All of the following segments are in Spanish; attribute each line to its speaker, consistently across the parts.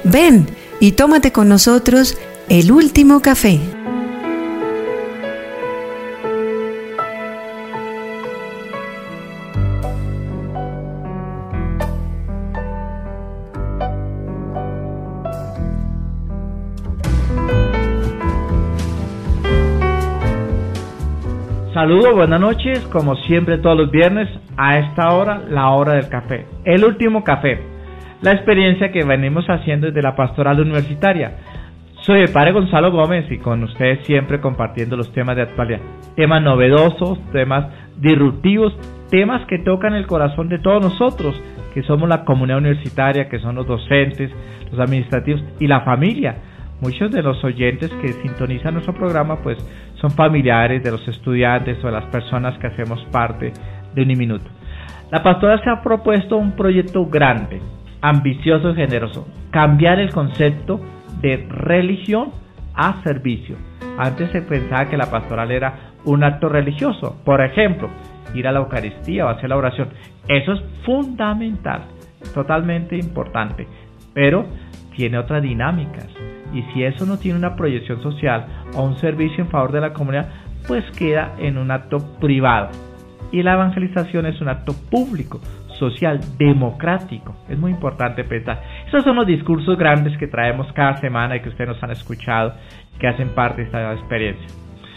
Speaker 1: Ven y tómate con nosotros el último café.
Speaker 2: Saludos, buenas noches, como siempre todos los viernes, a esta hora, la hora del café, el último café, la experiencia que venimos haciendo desde la pastoral universitaria. Soy el padre Gonzalo Gómez y con ustedes siempre compartiendo los temas de actualidad, temas novedosos, temas disruptivos, temas que tocan el corazón de todos nosotros, que somos la comunidad universitaria, que son los docentes, los administrativos y la familia. Muchos de los oyentes que sintonizan nuestro programa pues son familiares de los estudiantes o de las personas que hacemos parte de Uniminuto. La pastora se ha propuesto un proyecto grande, ambicioso y generoso: cambiar el concepto de religión a servicio. Antes se pensaba que la pastoral era un acto religioso, por ejemplo, ir a la Eucaristía o hacer la oración. Eso es fundamental, totalmente importante, pero tiene otras dinámicas. Y si eso no tiene una proyección social o un servicio en favor de la comunidad, pues queda en un acto privado. Y la evangelización es un acto público, social, democrático. Es muy importante pensar. Esos son los discursos grandes que traemos cada semana y que ustedes nos han escuchado, que hacen parte de esta experiencia.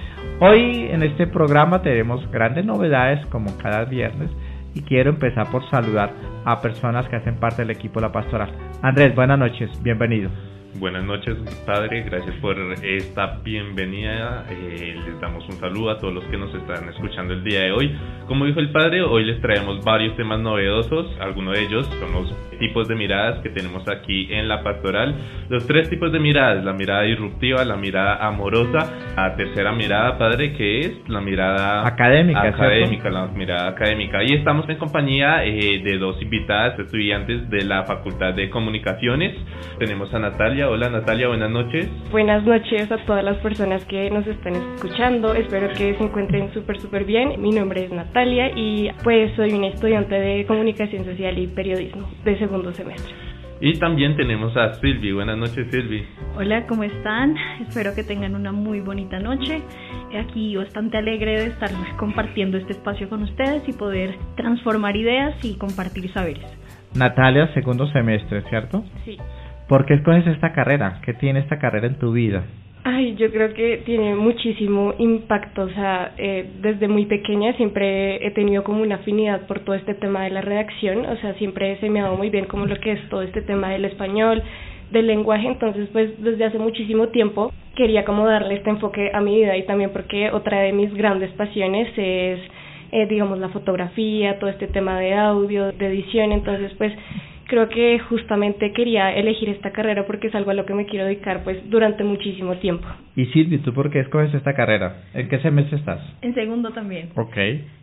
Speaker 2: Hoy en este programa tenemos grandes novedades como cada viernes y quiero empezar por saludar a personas que hacen parte del equipo de la pastoral. Andrés, buenas noches, bienvenido.
Speaker 3: Buenas noches, padre, gracias por esta bienvenida. Les damos un saludo a todos los que nos están escuchando el día de hoy. Como dijo el padre, hoy les traemos varios temas novedosos. Algunos de ellos son los tipos de miradas que tenemos aquí en la pastoral. Los tres tipos de miradas: la mirada disruptiva, la mirada amorosa, la tercera mirada, padre, que es la mirada académica, la mirada académica. Y estamos en compañía de dos invitadas, estudiantes de la Facultad de Comunicaciones. Tenemos a Natalia. Hola Natalia, buenas noches.
Speaker 4: Buenas noches a todas las personas que nos están escuchando. Espero que se encuentren súper bien. Mi nombre es Natalia y pues soy una estudiante de Comunicación Social y Periodismo de segundo semestre.
Speaker 3: Y también tenemos a Silvi. Buenas noches, Silvi.
Speaker 5: Hola, ¿cómo están? Espero que tengan una muy bonita noche. Aquí bastante alegre de estar compartiendo este espacio con ustedes y poder transformar ideas y compartir saberes.
Speaker 2: Natalia, segundo semestre, ¿cierto?
Speaker 4: Sí.
Speaker 2: ¿Por qué escoges esta carrera? ¿Qué tiene esta carrera en tu vida?
Speaker 4: Ay, yo creo que tiene muchísimo impacto. O sea, desde muy pequeña siempre he tenido como una afinidad por todo este tema de la redacción. O sea, siempre se me ha dado muy bien como lo que es todo este tema del español, del lenguaje. Entonces, pues desde hace muchísimo tiempo quería como darle este enfoque a mi vida, y también porque otra de mis grandes pasiones es, digamos, la fotografía, todo este tema de audio, de edición. Entonces, pues creo que justamente quería elegir esta carrera porque es algo a lo que me quiero dedicar pues durante muchísimo tiempo.
Speaker 2: Y Silvi, ¿tú por qué escoges esta carrera? ¿En qué semestre estás?
Speaker 5: En segundo también.
Speaker 2: Ok.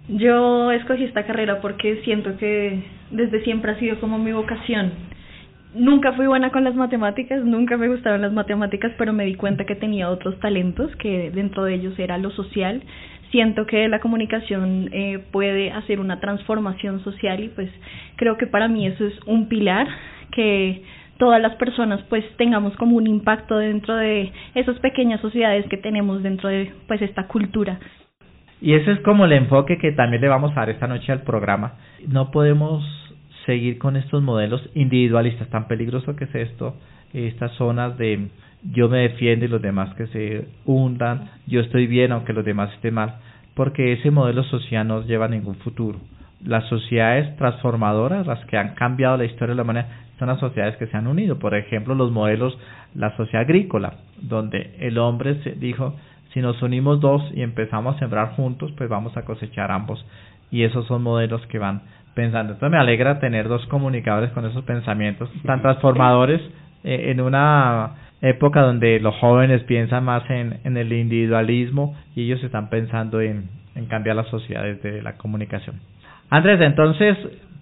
Speaker 5: Yo escogí esta carrera porque siento que desde siempre ha sido como mi vocación. Nunca fui buena con las matemáticas, nunca me gustaron las matemáticas, pero me di cuenta que tenía otros talentos, que dentro de ellos era lo social. Siento que la comunicación puede hacer una transformación social y pues creo que para mí eso es un pilar, que todas las personas pues tengamos como un impacto dentro de esas pequeñas sociedades que tenemos dentro de pues esta cultura.
Speaker 2: Y ese es como el enfoque que también le vamos a dar esta noche al programa. No podemos seguir con estos modelos individualistas, tan peligroso que es esto, estas zonas de yo me defiendo y los demás que se hundan, yo estoy bien aunque los demás estén mal, porque ese modelo social no nos lleva a ningún futuro. Las sociedades transformadoras, las que han cambiado la historia de la humanidad, son las sociedades que se han unido. Por ejemplo, los modelos, la sociedad agrícola, donde el hombre se dijo, si nos unimos dos y empezamos a sembrar juntos, pues vamos a cosechar ambos. Y esos son modelos que van pensando. Entonces me alegra tener dos comunicadores con esos pensamientos tan transformadores en una época donde los jóvenes piensan más en el individualismo y ellos están pensando en cambiar las sociedades de la comunicación. Andrés, entonces,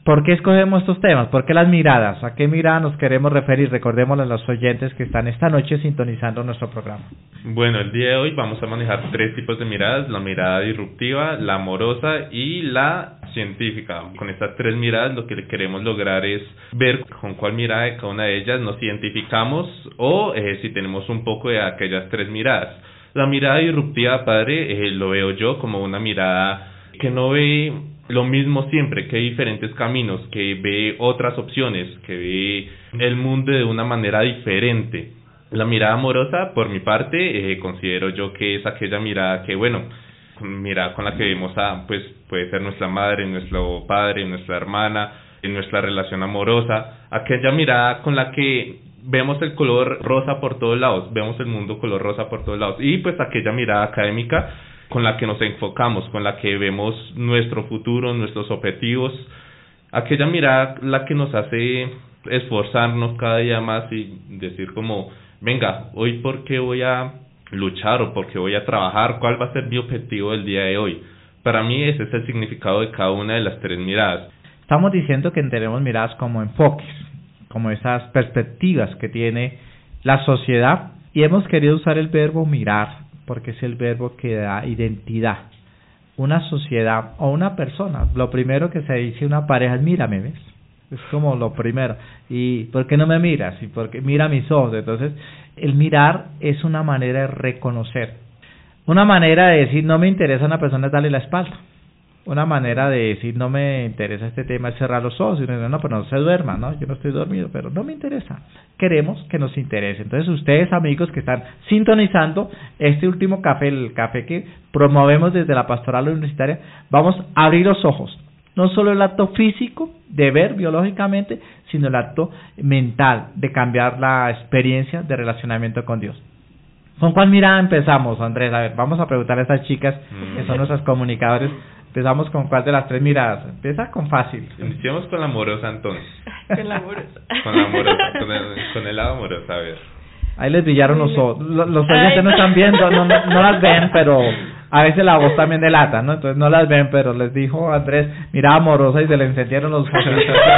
Speaker 2: ¿Por qué escogemos estos temas? ¿Por qué las miradas? ¿A qué mirada nos queremos referir? Recordémosle a los oyentes que están esta noche sintonizando nuestro programa.
Speaker 3: Bueno, el día de hoy vamos a manejar 3 tipos de miradas: la mirada disruptiva, la amorosa y la científica. Con estas 3 miradas lo que queremos lograr es ver con cuál mirada de cada una de ellas nos identificamos o si tenemos un poco de aquellas 3 miradas. La mirada disruptiva, padre, lo veo yo como una mirada que no ve lo mismo siempre, que hay diferentes caminos, que ve otras opciones, que ve el mundo de una manera diferente. La mirada amorosa, por mi parte, considero yo que es aquella mirada que, bueno, mirada con la que vemos a, pues, puede ser nuestra madre, nuestro padre, nuestra hermana, en nuestra relación amorosa, aquella mirada con la que vemos el color rosa por todos lados, vemos el mundo color rosa por todos lados, y pues aquella mirada académica con la que nos enfocamos, con la que vemos nuestro futuro, nuestros objetivos, aquella mirada la que nos hace esforzarnos cada día más y decir como, venga, hoy por qué voy a luchar o por qué voy a trabajar, cuál va a ser mi objetivo del día de hoy. Para mí ese es el significado de cada una de las 3 miradas.
Speaker 2: Estamos diciendo que tenemos miradas como enfoques, como esas perspectivas que tiene la sociedad, y hemos querido usar el verbo mirar porque es el verbo que da identidad. Una sociedad o una persona, lo primero que se dice una pareja es mírame, ¿ves? Es como lo primero. ¿Y por qué no me miras? ¿Y por qué mira mis ojos? Entonces, el mirar es una manera de reconocer. Una manera de decir no me interesa una persona es darle la espalda. Una manera de decir no me interesa este tema es cerrar los ojos y decir no, pero no se duerma, ¿no? Yo no estoy dormido, pero no me interesa. Queremos que nos interese. Entonces ustedes, amigos que están sintonizando este último café, el café que promovemos desde la Pastoral Universitaria, vamos a abrir los ojos. No solo el acto físico de ver biológicamente, sino el acto mental de cambiar la experiencia de relacionamiento con Dios. ¿Con cuál mirada empezamos, Andrés? A ver, vamos a preguntar a estas chicas que son nuestras comunicadores. Empezamos con cuál de las 3 miradas. Empieza con fácil.
Speaker 3: Iniciamos con la amorosa entonces.
Speaker 4: Con la amorosa.
Speaker 3: Con la amorosa, con el lado amoroso, a ver.
Speaker 2: Ahí les brillaron los ojos. Los oyentes no están viendo, no las ven, pero a veces la voz también delata, ¿no? Entonces no las ven, pero les dijo Andrés, mirada amorosa y se le encendieron los ojos.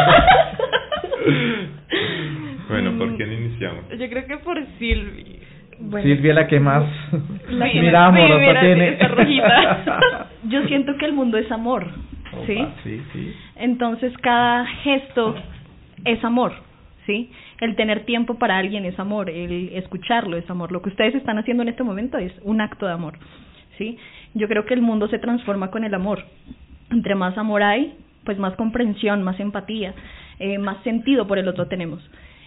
Speaker 3: Bueno, ¿por quién iniciamos?
Speaker 4: Yo creo que por Silvi.
Speaker 2: Bueno, Silvia la que más
Speaker 5: mirada
Speaker 2: amorosa tiene.
Speaker 4: Esta rojita.
Speaker 5: Yo siento que el mundo es amor, ¿sí?
Speaker 2: Sí.
Speaker 5: Entonces cada gesto es amor, ¿sí? El tener tiempo para alguien es amor, el escucharlo es amor. Lo que ustedes están haciendo en este momento es un acto de amor, ¿sí? Yo creo que el mundo se transforma con el amor. Entre más amor hay, pues más comprensión, más empatía, más sentido por el otro tenemos.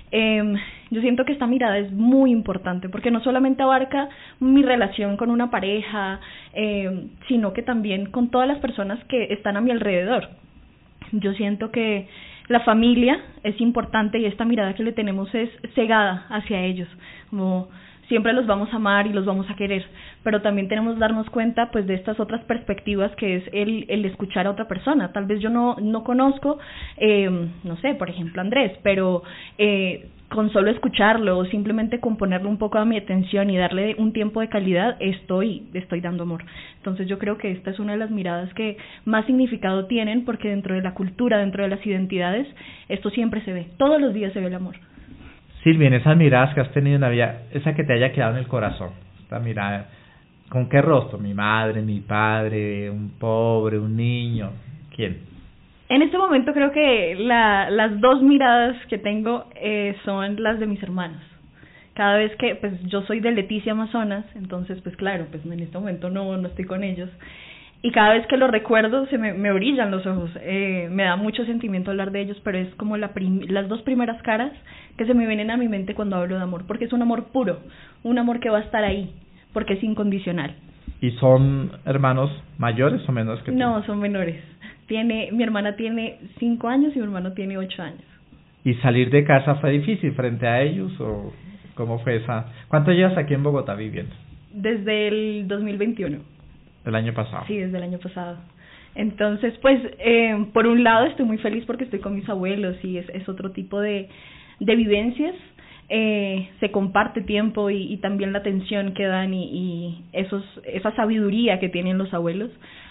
Speaker 5: Yo siento que esta mirada es muy importante porque no solamente abarca mi relación con una pareja, sino que también con todas las personas que están a mi alrededor. Yo siento que la familia es importante y esta mirada que le tenemos es cegada hacia ellos, como siempre los vamos a amar y los vamos a querer, pero también tenemos que darnos cuenta pues de estas otras perspectivas que es el escuchar a otra persona. Tal vez yo no conozco, no sé, por ejemplo Andrés, pero con solo escucharlo o simplemente con ponerle un poco a mi atención y darle un tiempo de calidad, estoy dando amor. Entonces yo creo que esta es una de las miradas que más significado tienen, porque dentro de la cultura, dentro de las identidades, esto siempre se ve, todos los días se ve el amor.
Speaker 2: Silvia, en esas miradas que has tenido en la vida, esa que te haya quedado en el corazón, esta mirada, ¿con qué rostro? ¿Mi madre, mi padre, un pobre, un niño? ¿Quién?
Speaker 5: En este momento creo que las 2 miradas que tengo son las de mis hermanos. Cada vez que, pues yo soy de Leticia, Amazonas, entonces pues claro, pues en este momento no estoy con ellos. Y cada vez que lo recuerdo se me brillan los ojos, me da mucho sentimiento hablar de ellos, pero es como las 2 primeras caras que se me vienen a mi mente cuando hablo de amor, porque es un amor puro, un amor que va a estar ahí, porque es incondicional.
Speaker 2: ¿Y son hermanos mayores o menores que tú?
Speaker 5: No, son menores. Mi hermana tiene 5 años y mi hermano tiene 8 años.
Speaker 2: ¿Y salir de casa fue difícil frente a ellos o cómo fue esa? ¿Cuánto llevas aquí en Bogotá viviendo?
Speaker 5: Desde el 2021.
Speaker 2: ¿El año pasado?
Speaker 5: Sí, desde el año pasado. Entonces, pues, por un lado estoy muy feliz porque estoy con mis abuelos y es otro tipo de vivencias. Se comparte tiempo y también la atención que dan y esa sabiduría que tienen los abuelos.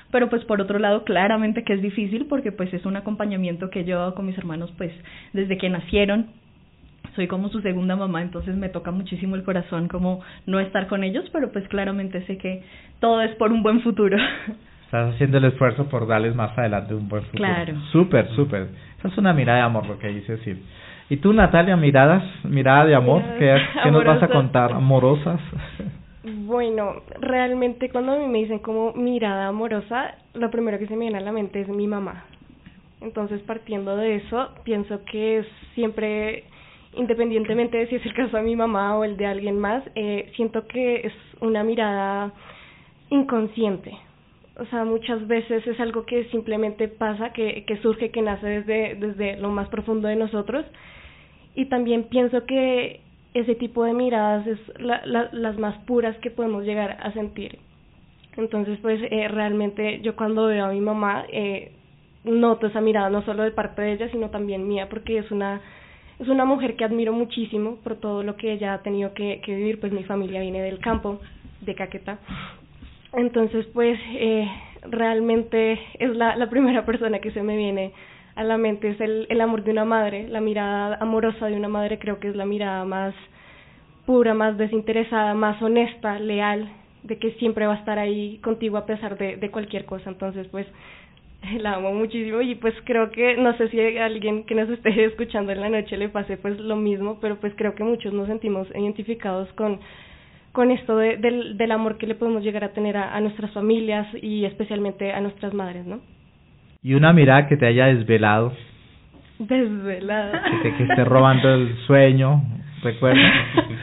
Speaker 5: pero pues por otro lado claramente que es difícil porque pues es un acompañamiento que he llevado con mis hermanos pues desde que nacieron. Soy como su segunda mamá, entonces me toca muchísimo el corazón como no estar con ellos, pero pues claramente sé que todo es por un buen futuro.
Speaker 2: Estás haciendo el esfuerzo por darles más adelante un buen futuro.
Speaker 5: Claro.
Speaker 2: Súper, súper. Esa es una mirada de amor lo que dice Sil. ¿Y tú, Natalia, mirada de amor? ¿Qué nos vas a contar? ¿Amorosas?
Speaker 4: Bueno, realmente cuando a mí me dicen como mirada amorosa, lo primero que se me viene a la mente es mi mamá. Entonces, partiendo de eso, pienso que siempre, independientemente de si es el caso de mi mamá o el de alguien más, siento que es una mirada inconsciente. O sea, muchas veces es algo que simplemente pasa, que surge, que nace desde lo más profundo de nosotros. Y también pienso que ese tipo de miradas es las más puras que podemos llegar a sentir. Entonces, pues, realmente yo cuando veo a mi mamá, noto esa mirada no solo de parte de ella, sino también mía, porque es una mujer que admiro muchísimo por todo lo que ella ha tenido que vivir. Pues mi familia viene del campo, de Caquetá. Entonces, pues, realmente es la primera persona que se me viene a la mente, es el amor de una madre. La mirada amorosa de una madre creo que es la mirada más pura, más desinteresada, más honesta, leal, de que siempre va a estar ahí contigo a pesar de cualquier cosa. Entonces, pues, la amo muchísimo y pues creo que, no sé si a alguien que nos esté escuchando en la noche le pase pues lo mismo, pero pues creo que muchos nos sentimos identificados con esto del amor que le podemos llegar a tener a nuestras familias y especialmente a nuestras madres, ¿no?
Speaker 2: Y una mirada que te haya desvelado.
Speaker 4: Desvelada.
Speaker 2: Que esté robando el sueño, ¿recuerdas?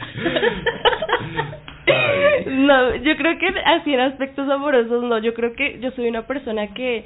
Speaker 4: No, yo creo que así en aspectos amorosos no, yo creo que yo soy una persona que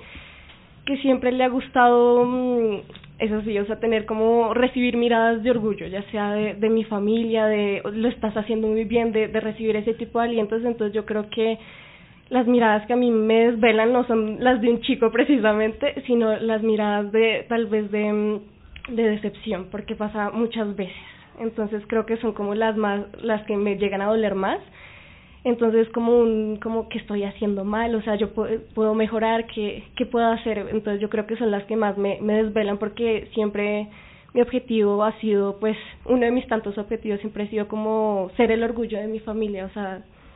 Speaker 4: siempre le ha gustado, eso sí, o sea, tener como recibir miradas de orgullo, ya sea de mi familia, de lo estás haciendo muy bien, de recibir ese tipo de alientos. Entonces yo creo que las miradas que a mí me desvelan no son las de un chico precisamente, sino las miradas tal vez de decepción, porque pasa muchas veces. Entonces creo que son como las que me llegan a doler más. Entonces como que estoy haciendo mal, o sea, yo puedo mejorar, ¿qué puedo hacer? Entonces yo creo que son las que más me desvelan, porque siempre mi objetivo ha sido, pues, uno de mis tantos objetivos siempre ha sido como ser el orgullo de mi familia, o sea,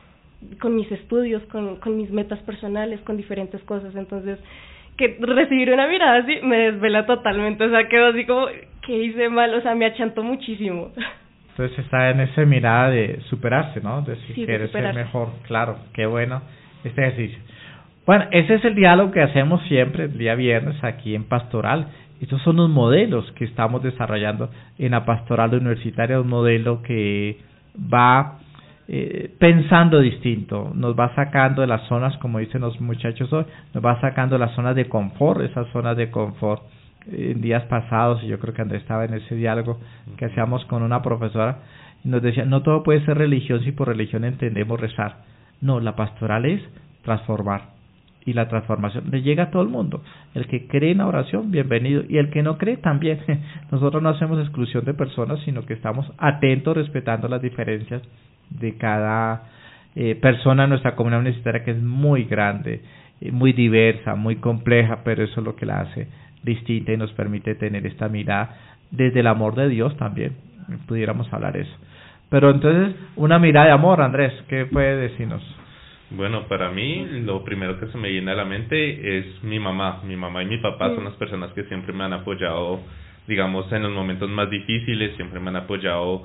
Speaker 4: con mis estudios, con mis metas personales, con diferentes cosas. Entonces, que recibir una mirada así me desvela totalmente, o sea, quedo así como que hice mal, o sea, me achantó muchísimo.
Speaker 2: Entonces está en esa mirada de superarse, ¿no? De decir,
Speaker 4: sí,
Speaker 2: quieres ser mejor, claro, qué bueno este ejercicio. Bueno, ese es el diálogo que hacemos siempre el día viernes aquí en Pastoral. Estos son los modelos que estamos desarrollando en la Pastoral Universitaria, un modelo que va pensando distinto, nos va sacando de las zonas, como dicen los muchachos hoy, nos va sacando de las zonas de confort, esas zonas de confort. En días pasados, y yo creo que Andrés estaba en ese diálogo que hacíamos con una profesora, y nos decía, no todo puede ser religión si por religión entendemos rezar. No, la pastoral es transformar, y la transformación le llega a todo el mundo. El que cree en la oración, bienvenido, y el que no cree también. Nosotros no hacemos exclusión de personas, sino que estamos atentos, respetando las diferencias de cada persona en nuestra comunidad universitaria, que es muy grande, muy diversa, muy compleja, pero eso es lo que la hace distinta y nos permite tener esta mirada desde el amor de Dios también, pudiéramos hablar eso. Pero entonces, una mirada de amor, Andrés, ¿qué puede decirnos?
Speaker 3: Bueno, para mí lo primero que se me viene a la mente es mi mamá y mi papá son las personas que siempre me han apoyado, digamos, en los momentos más difíciles, siempre me han apoyado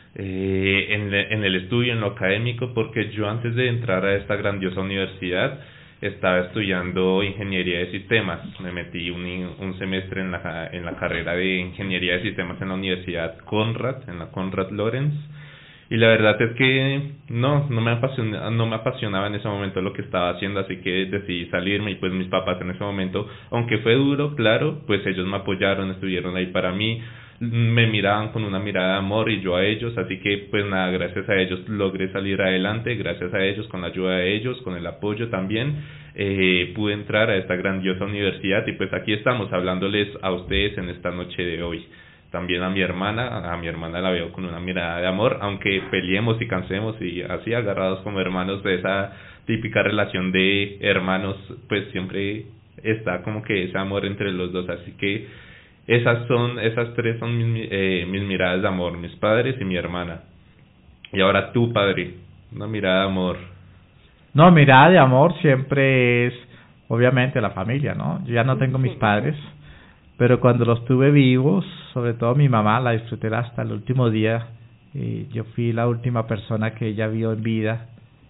Speaker 3: en el estudio, en lo académico, porque yo antes de entrar a esta grandiosa universidad estaba estudiando ingeniería de sistemas. Me metí un semestre en la carrera de ingeniería de sistemas en la Universidad Conrad, en la Conrad Lorenz, y la verdad es que no me apasionaba en ese momento lo que estaba haciendo, así que decidí salirme. Y pues mis papás en ese momento, aunque fue duro, claro, pues ellos me apoyaron, estuvieron ahí para mí, me miraban con una mirada de amor y yo a ellos, así que pues nada, gracias a ellos logré salir adelante, gracias a ellos, con la ayuda de ellos, con el apoyo también, pude entrar a esta grandiosa universidad y pues aquí estamos hablándoles a ustedes en esta noche de hoy. También a mi hermana la veo con una mirada de amor, aunque peleemos y cansemos y así agarrados como hermanos, de esa típica relación de hermanos, pues siempre está como que ese amor entre los dos. Así que esas tres son mis miradas de amor, mis padres y mi hermana. Y ahora tú, padre, una mirada de amor.
Speaker 2: No, mirada de amor siempre es, obviamente, la familia, ¿no? Yo ya no tengo mis padres, pero cuando los tuve vivos, sobre todo mi mamá, la disfruté hasta el último día. Yo fui la última persona que ella vio en vida.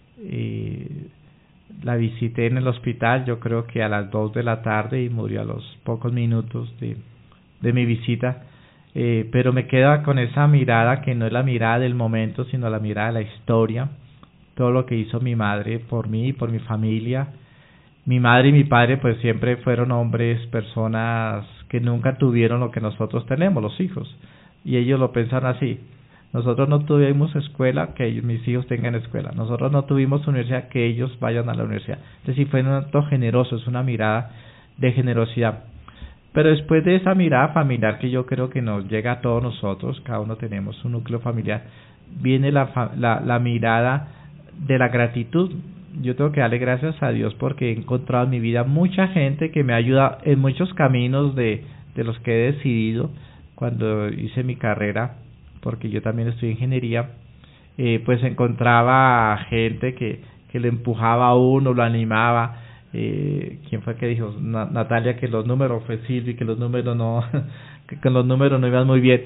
Speaker 2: La visité en el hospital, yo creo que a las 2 de la tarde, y murió a los pocos minutos de mi visita. Pero me queda con esa mirada que no es la mirada del momento, sino la mirada de la historia. Todo lo que hizo mi madre por mí y por mi familia. Mi madre y mi padre pues siempre fueron hombres, personas que nunca tuvieron lo que nosotros tenemos, los hijos. Y ellos lo pensaron así: nosotros no tuvimos escuela, que mis hijos tengan escuela. Nosotros no tuvimos universidad, que ellos vayan a la universidad. Es decir, fue un acto generoso, es una mirada de generosidad. Pero después de esa mirada familiar que yo creo que nos llega a todos nosotros, cada uno tenemos un núcleo familiar, viene la mirada de la gratitud. Yo tengo que darle gracias a Dios porque he encontrado en mi vida mucha gente que me ayuda en muchos caminos de los que he decidido cuando hice mi carrera, porque yo también estudié ingeniería. Pues encontraba gente que le empujaba a uno, lo animaba. ¿Quién fue que dijo? Natalia, que los números fue Silvi, que los números no que con los números no iban muy bien.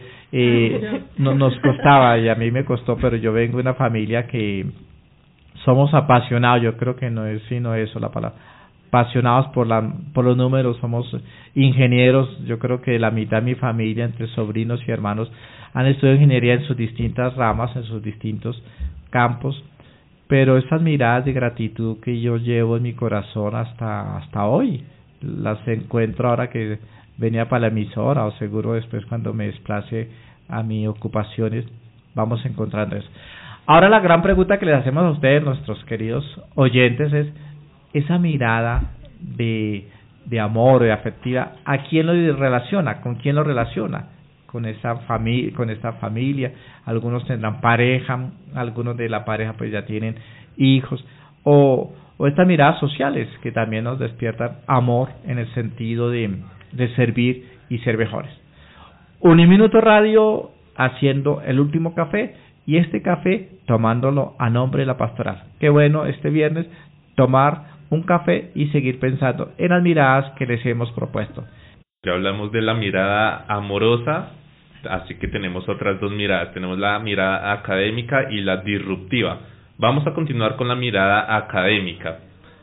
Speaker 2: No nos costaba, y a mí me costó, pero yo vengo de una familia que somos apasionados. Yo creo que no es sino eso la palabra, apasionados por los números. Somos ingenieros. Yo creo que la mitad de mi familia, entre sobrinos y hermanos, han estudiado ingeniería en sus distintas ramas, en sus distintos campos. Pero esas miradas de gratitud que yo llevo en mi corazón hasta hoy, las encuentro ahora que venía para la emisora, o seguro después cuando me desplace a mis ocupaciones, vamos encontrando eso. Ahora la gran pregunta que les hacemos a ustedes, nuestros queridos oyentes, es esa mirada de amor, de afectiva, ¿a quién lo relaciona? ¿Con quién lo relaciona? Con esta familia. Algunos tendrán pareja, algunos de la pareja pues ya tienen hijos, o estas miradas sociales que también nos despiertan amor en el sentido de servir y ser mejores. Uniminuto Radio haciendo el último café, y este café tomándolo a nombre de la pastoral. Qué bueno este viernes tomar un café y seguir pensando en las miradas que les hemos propuesto.
Speaker 3: Ya hablamos de la mirada amorosa, así que tenemos otras dos miradas. Tenemos la mirada académica y la disruptiva. Vamos a continuar con la mirada académica.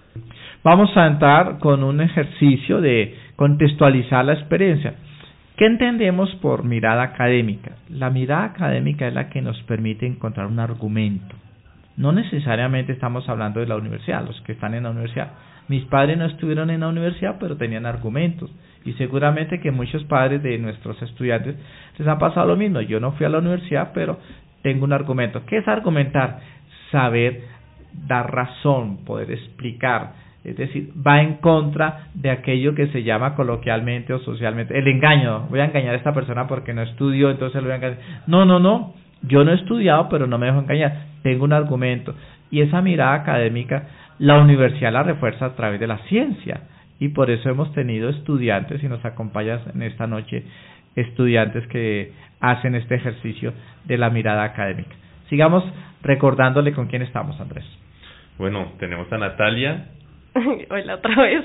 Speaker 2: Vamos a entrar con un ejercicio de contextualizar la experiencia. ¿Qué entendemos por mirada académica? La mirada académica es la que nos permite encontrar un argumento. No necesariamente estamos hablando de la universidad, los que están en la universidad. Mis padres no estuvieron en la universidad, pero tenían argumentos. Y seguramente que muchos padres de nuestros estudiantes les ha pasado lo mismo. Yo no fui a la universidad, pero tengo un argumento. ¿Qué es argumentar? Saber dar razón, poder explicar. Es decir, va en contra de aquello que se llama coloquialmente o socialmente el engaño. Voy a engañar a esta persona porque no estudió, entonces lo voy a engañar. No. Yo no he estudiado, pero no me dejo engañar. Tengo un argumento. Y esa mirada académica, la universidad la refuerza a través de la ciencia. Y por eso hemos tenido estudiantes, y nos acompañan en esta noche estudiantes que hacen este ejercicio de la mirada académica. Sigamos recordándole con quién estamos, Andrés.
Speaker 3: Bueno, tenemos a Natalia.
Speaker 4: Hola otra vez.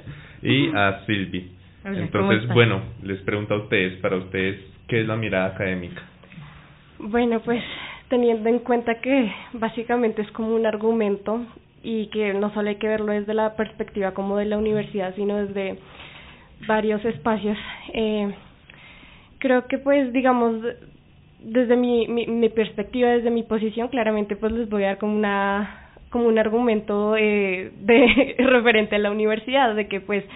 Speaker 3: Y a Silvi.
Speaker 4: Hola,
Speaker 3: entonces, bueno, les pregunto a ustedes, para ustedes, ¿qué es la mirada académica?
Speaker 4: Bueno, pues teniendo en cuenta que básicamente es como un argumento, y que no solo hay que verlo desde la perspectiva como de la universidad, sino desde varios espacios. Creo que pues digamos, desde mi perspectiva, desde mi posición, claramente pues les voy a dar como un argumento de referente a la universidad, de que pues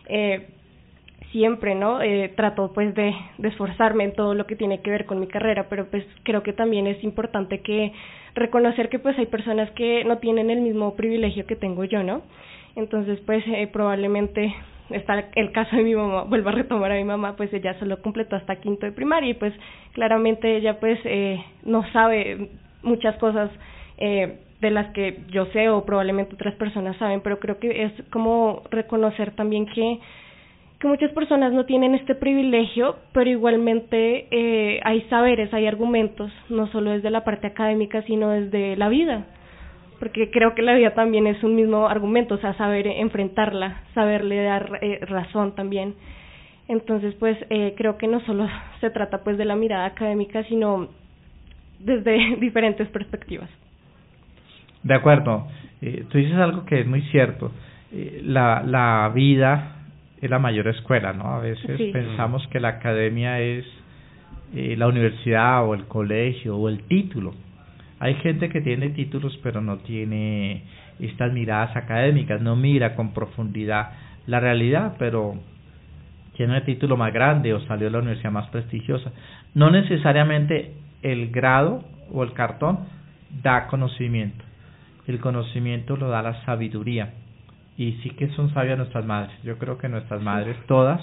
Speaker 4: siempre trato pues de esforzarme en todo lo que tiene que ver con mi carrera, pero pues creo que también es importante que reconocer que pues hay personas que no tienen el mismo privilegio que tengo yo, ¿no? Entonces pues probablemente está el caso de mi mamá, vuelvo a retomar a mi mamá, pues ella solo completó hasta quinto de primaria y pues claramente ella pues no sabe muchas cosas de las que yo sé o probablemente otras personas saben, pero creo que es como reconocer también que muchas personas no tienen este privilegio, pero igualmente hay saberes, hay argumentos, no solo desde la parte académica, sino desde la vida, porque creo que la vida también es un mismo argumento, o sea, saber enfrentarla, saberle dar razón también. Entonces, pues, creo que no solo se trata pues de la mirada académica, sino desde diferentes perspectivas.
Speaker 2: De acuerdo, tú dices algo que es muy cierto, la vida es la mayor escuela, ¿no? A veces sí. Pensamos que la academia es la universidad o el colegio o el título. Hay gente que tiene títulos pero no tiene estas miradas académicas, no mira con profundidad la realidad, pero tiene el título más grande o salió de la universidad más prestigiosa. No necesariamente el grado o el cartón da conocimiento, el conocimiento lo da la sabiduría. Y sí que son sabias nuestras madres. Yo creo que nuestras madres, todas,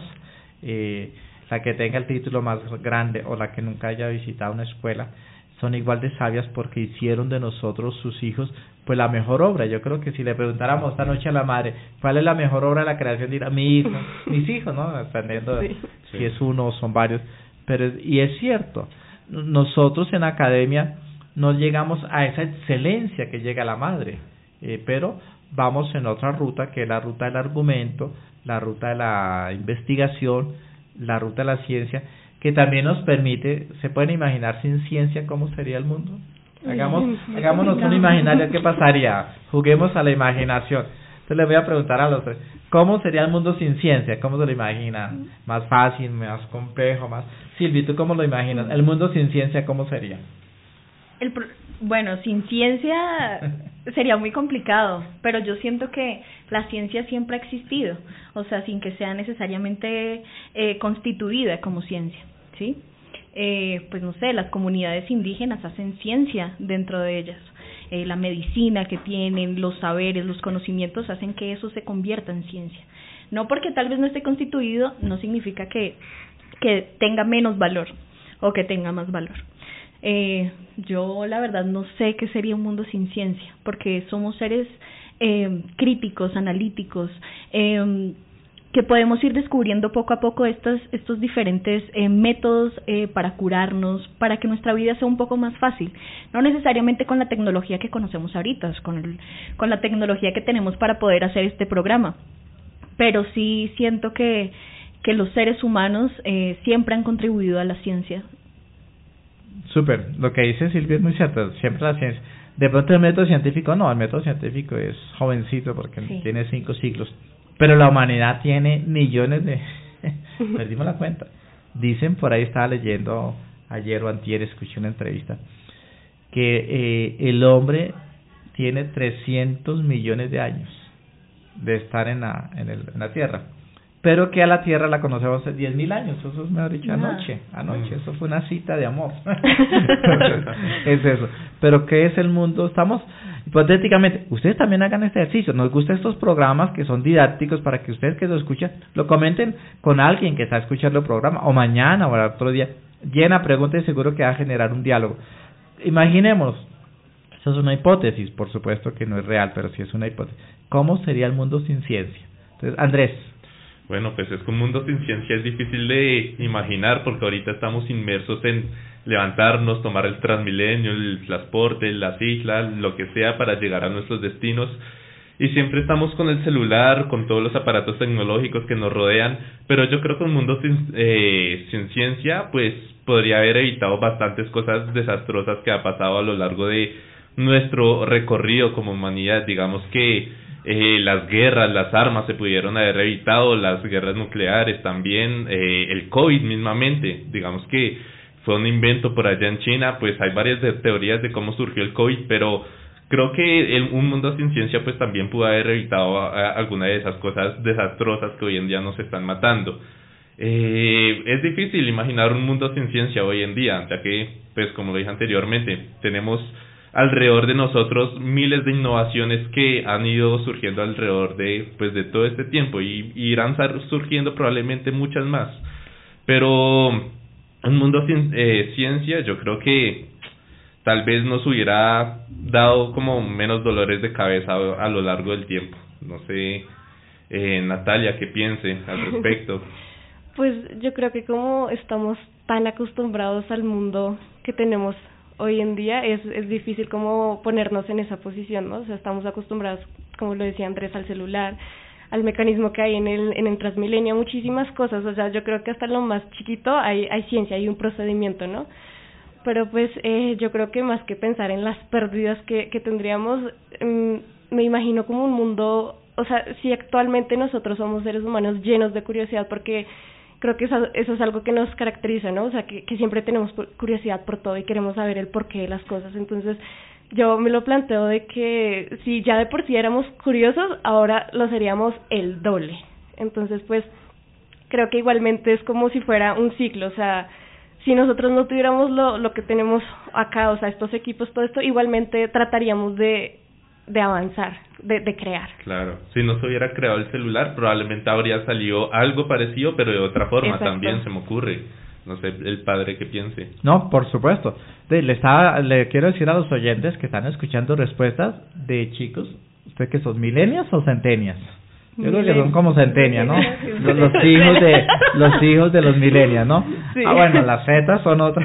Speaker 2: la que tenga el título más grande o la que nunca haya visitado una escuela, son igual de sabias porque hicieron de nosotros, sus hijos, pues la mejor obra. Yo creo que si le preguntáramos esta noche a la madre, ¿cuál es la mejor obra de la creación? Dirá, mi hijo, mis hijos, ¿no? Dependiendo de si es uno o son varios. Y es cierto, nosotros en academia no llegamos a esa excelencia que llega la madre, pero vamos en otra ruta, que es la ruta del argumento, la ruta de la investigación, la ruta de la ciencia, que también nos permite, ¿se pueden imaginar sin ciencia cómo sería el mundo? Hagámonos un imaginario, ¿qué pasaría? Juguemos a la imaginación. Entonces les voy a preguntar a los tres, ¿cómo sería el mundo sin ciencia? ¿Cómo se lo imaginan? ¿Más fácil, más complejo, más...? Silvi, ¿tú cómo lo imaginas? ¿El mundo sin ciencia cómo sería?
Speaker 5: Bueno, sin ciencia sería muy complicado, pero yo siento que la ciencia siempre ha existido, o sea, sin que sea necesariamente constituida como ciencia, ¿sí? Pues no sé, las comunidades indígenas hacen ciencia dentro de ellas, la medicina que tienen, los saberes, los conocimientos hacen que eso se convierta en ciencia. No porque tal vez no esté constituido, no significa que tenga menos valor o que tenga más valor. Yo la verdad no sé qué sería un mundo sin ciencia, porque somos seres críticos, analíticos, que podemos ir descubriendo poco a poco estos diferentes métodos para curarnos, para que nuestra vida sea un poco más fácil, no necesariamente con la tecnología que conocemos ahorita, con la tecnología que tenemos para poder hacer este programa, pero sí siento que los seres humanos siempre han contribuido a la ciencia.
Speaker 2: Súper, lo que dice Silvia es muy cierto, siempre la ciencia. De pronto el método científico, no, el método científico es jovencito porque tiene 5 siglos, pero la humanidad tiene millones de... perdimos la cuenta. Dicen, por ahí estaba leyendo ayer o antier, escuché una entrevista, que el hombre tiene 300 millones de años de estar en la Tierra, pero que a la Tierra la conocemos hace 10.000 años, eso es mejor dicho anoche, eso fue una cita de amor. Es eso. Pero ¿qué es el mundo? Estamos, hipotéticamente, ustedes también hagan este ejercicio, nos gustan estos programas que son didácticos para que ustedes que lo escuchan, lo comenten con alguien que está escuchando el programa, o mañana o el otro día, llena preguntas y seguro que va a generar un diálogo. Imaginemos, eso es una hipótesis, por supuesto que no es real, pero sí es una hipótesis. ¿Cómo sería el mundo sin ciencia? Entonces, Andrés.
Speaker 3: Bueno, pues es que un mundo sin ciencia es difícil de imaginar porque ahorita estamos inmersos en levantarnos, tomar el Transmilenio, el transporte, las islas, lo que sea para llegar a nuestros destinos y siempre estamos con el celular, con todos los aparatos tecnológicos que nos rodean, pero yo creo que un mundo sin ciencia pues podría haber evitado bastantes cosas desastrosas que ha pasado a lo largo de nuestro recorrido como humanidad. Digamos que las guerras, las armas se pudieron haber evitado, las guerras nucleares también, el COVID mismamente, digamos que fue un invento por allá en China, pues hay varias teorías de cómo surgió el COVID, pero creo que un mundo sin ciencia pues también pudo haber evitado alguna de esas cosas desastrosas que hoy en día nos están matando. Es difícil imaginar un mundo sin ciencia hoy en día, ya que, pues como lo dije anteriormente, tenemos alrededor de nosotros miles de innovaciones que han ido surgiendo alrededor de todo este tiempo, y irán surgiendo probablemente muchas más. Pero un mundo sin ciencia, yo creo que tal vez nos hubiera dado como menos dolores de cabeza a lo largo del tiempo. No sé, Natalia, ¿qué piense al respecto?
Speaker 4: Pues yo creo que como estamos tan acostumbrados al mundo que tenemos hoy en día, es difícil como ponernos en esa posición, ¿no? O sea, estamos acostumbrados, como lo decía Andrés, al celular, al mecanismo que hay en el Transmilenio, muchísimas cosas. O sea, yo creo que hasta lo más chiquito hay ciencia, hay un procedimiento, ¿no? Pero pues yo creo que más que pensar en las pérdidas que tendríamos, me imagino como un mundo, o sea, si actualmente nosotros somos seres humanos llenos de curiosidad, porque creo que eso es algo que nos caracteriza, ¿no? O sea, que siempre tenemos curiosidad por todo y queremos saber el porqué de las cosas. Entonces, yo me lo planteo de que si ya de por sí éramos curiosos, ahora lo seríamos el doble. Entonces, pues, creo que igualmente es como si fuera un ciclo. O sea, si nosotros no tuviéramos lo que tenemos acá, o sea, estos equipos, todo esto, igualmente trataríamos de avanzar, de crear.
Speaker 3: Claro, si no se hubiera creado el celular, probablemente habría salido algo parecido, pero de otra forma. Exacto. También se me ocurre. No sé, el padre que piense.
Speaker 2: No, por supuesto. Le quiero decir a los oyentes que están escuchando respuestas de chicos, ¿usted que son millennials o centennials? Yo creo que son como centennials, ¿no? Los hijos de los millennials, ¿no? Sí. Ah, bueno, las zetas son otras.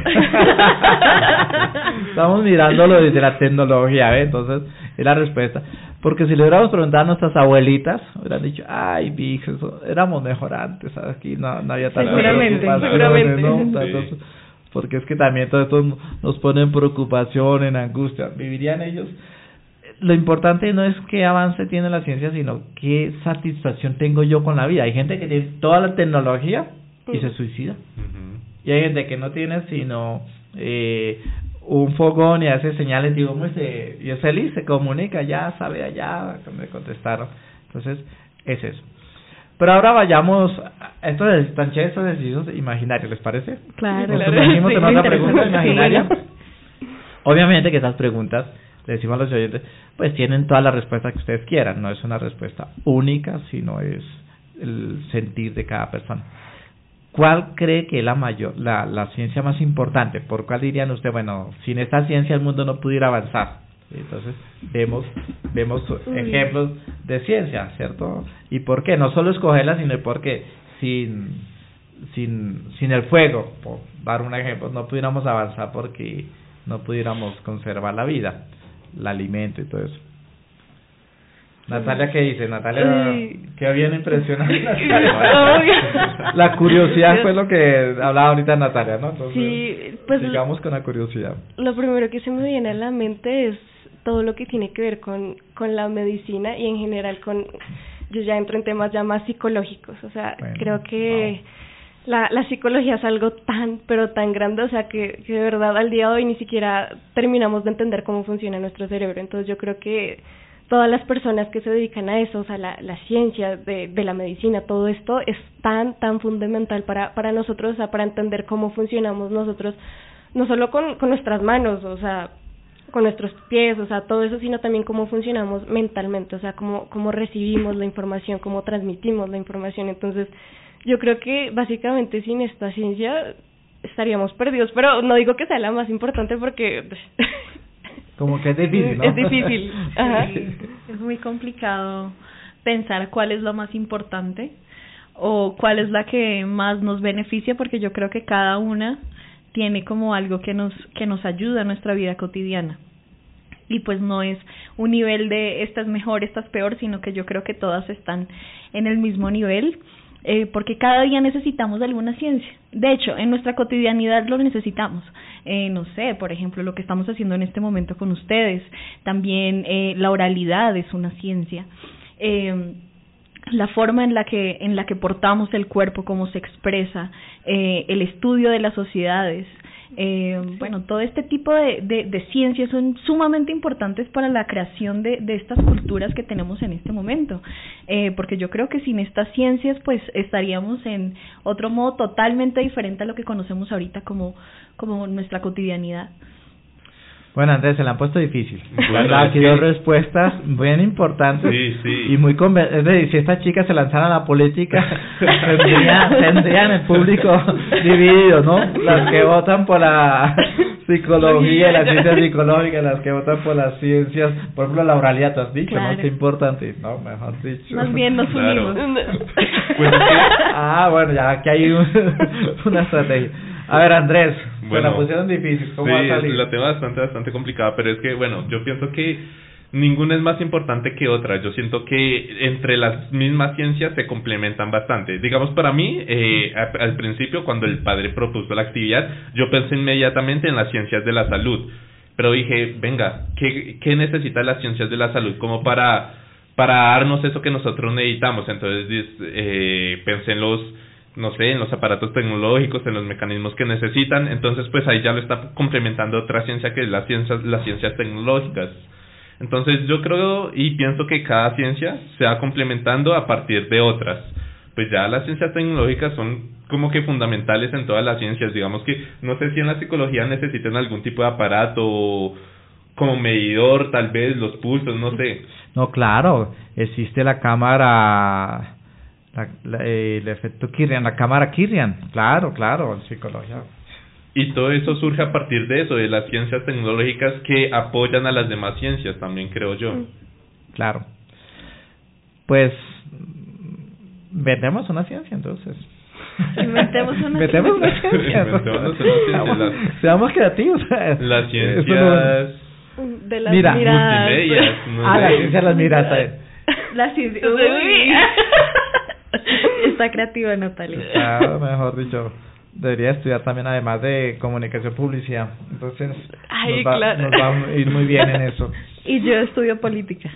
Speaker 2: Estamos mirándolo desde la tecnología, ¿ves? Entonces, es la respuesta. Porque si le hubiéramos preguntado a nuestras abuelitas, hubieran dicho, ay, bicho, éramos mejor antes, aquí no había tantas preocupaciones, ¿no? Sí. Porque es que también todo esto nos pone en preocupación, en angustia. ¿Vivirían ellos? Lo importante no es qué avance tiene la ciencia, sino qué satisfacción tengo yo con la vida. Hay gente que tiene toda la tecnología y se suicida. Uh-huh. Y hay gente que no tiene sino un fogón y hace señales, digo, y es feliz, se comunica, ya sabe, allá me contestaron. Entonces, es eso. Pero ahora vayamos a estos ejercicios imaginarios, ¿les parece?
Speaker 5: Claro.
Speaker 2: Nos sumergimos en otra pregunta imaginaria. Obviamente que esas preguntas, le decimos a los oyentes, pues tienen todas las respuestas que ustedes quieran. No es una respuesta única, sino es el sentir de cada persona. ¿Cuál cree que es la ciencia más importante? ¿Por cuál dirían usted, bueno, sin esta ciencia el mundo no pudiera avanzar? Entonces, vemos ejemplos de ciencia, ¿cierto? ¿Y por qué? No solo escogerla, sino porque sin el fuego, por dar un ejemplo, no pudiéramos avanzar porque no pudiéramos conservar la vida, el alimento y todo eso. Natalia, ¿qué dice? Natalia, qué bien impresionante. La curiosidad fue lo que hablaba ahorita Natalia, ¿no? Entonces, sí, pues sigamos con la curiosidad.
Speaker 4: Lo primero que se me viene a la mente es todo lo que tiene que ver con la medicina y en general yo ya entro en temas ya más psicológicos. O sea, bueno, creo que la psicología es algo pero tan grande, o sea, que de verdad al día de hoy ni siquiera terminamos de entender cómo funciona nuestro cerebro. Entonces yo creo que todas las personas que se dedican a eso, o sea, la ciencia de la medicina, todo esto es tan fundamental para nosotros, o sea, para entender cómo funcionamos nosotros, no solo con nuestras manos, o sea, con nuestros pies, o sea, todo eso, sino también cómo funcionamos mentalmente, o sea, cómo recibimos la información, cómo transmitimos la información. Entonces, yo creo que básicamente sin esta ciencia estaríamos perdidos, pero no digo que sea la más importante porque
Speaker 2: como que es difícil, ¿no?
Speaker 4: Es difícil. Ajá.
Speaker 5: Es muy complicado pensar cuál es lo más importante o cuál es la que más nos beneficia, porque yo creo que cada una tiene como algo que nos ayuda a nuestra vida cotidiana. Y pues no es un nivel de esta es mejor, esta es peor, sino que yo creo que todas están en el mismo nivel. Porque cada día necesitamos alguna ciencia. De hecho, en nuestra cotidianidad lo necesitamos. No sé, por ejemplo, lo que estamos haciendo en este momento con ustedes. También la oralidad es una ciencia. La forma en la que portamos el cuerpo, cómo se expresa, el estudio de las sociedades. Bueno, todo este tipo de ciencias son sumamente importantes para la creación de estas culturas que tenemos en este momento, porque yo creo que sin estas ciencias pues estaríamos en otro modo totalmente diferente a lo que conocemos ahorita como nuestra cotidianidad.
Speaker 2: Bueno, Andrés, se la han puesto difícil.
Speaker 3: Bueno,
Speaker 2: Aquí dos respuestas bien importantes.
Speaker 3: Sí.
Speaker 2: Y muy es decir, si estas chicas se lanzaran a la política, tendrían el público dividido, ¿no? Las que votan por la psicología, las ciencias psicológicas, las que votan por las ciencias, por ejemplo, la oralidad, tú has dicho, claro. ¿No? Qué importante. No, mejor dicho.
Speaker 5: Más bien nos unimos.
Speaker 2: Bueno, ya aquí hay una estrategia. A ver, Andrés,
Speaker 3: bueno,
Speaker 2: la pusieron difícil, ¿cómo va a salir?
Speaker 3: Sí, la tengo bastante complicada, pero es que, bueno, yo pienso que ninguna es más importante que otra. Yo siento que entre las mismas ciencias se complementan bastante. Digamos, para mí, al principio, cuando el padre propuso la actividad, yo pensé inmediatamente en las ciencias de la salud. Pero dije, venga, ¿qué necesitan las ciencias de la salud como para darnos eso que nosotros necesitamos? Entonces, pensé en los aparatos tecnológicos, en los mecanismos que necesitan. Entonces, pues ahí ya lo está complementando otra ciencia que es las ciencias tecnológicas. Entonces, yo creo y pienso que cada ciencia se va complementando a partir de otras. Pues ya las ciencias tecnológicas son como que fundamentales en todas las ciencias. Digamos que no sé si en la psicología necesitan algún tipo de aparato como medidor, tal vez los pulsos, no sé.
Speaker 2: No, claro, existe la cámara, el efecto Kirlian, la cámara Kirlian, claro, en psicología.
Speaker 3: Y todo eso surge a partir de eso, de las ciencias tecnológicas que apoyan a las demás ciencias, también creo yo.
Speaker 2: Claro. Pues, vendemos una ciencia, entonces.
Speaker 5: Inventemos una ciencia.
Speaker 2: Seamos creativos.
Speaker 3: Las ciencias
Speaker 5: de las
Speaker 3: multimedias.
Speaker 2: La ciencia de las miradas.
Speaker 5: La ciencia. Está creativa, Natalia.
Speaker 2: Mejor dicho, debería estudiar también, además de comunicación, publicidad. Entonces, nos va a ir muy bien en eso.
Speaker 5: Y yo estudio política.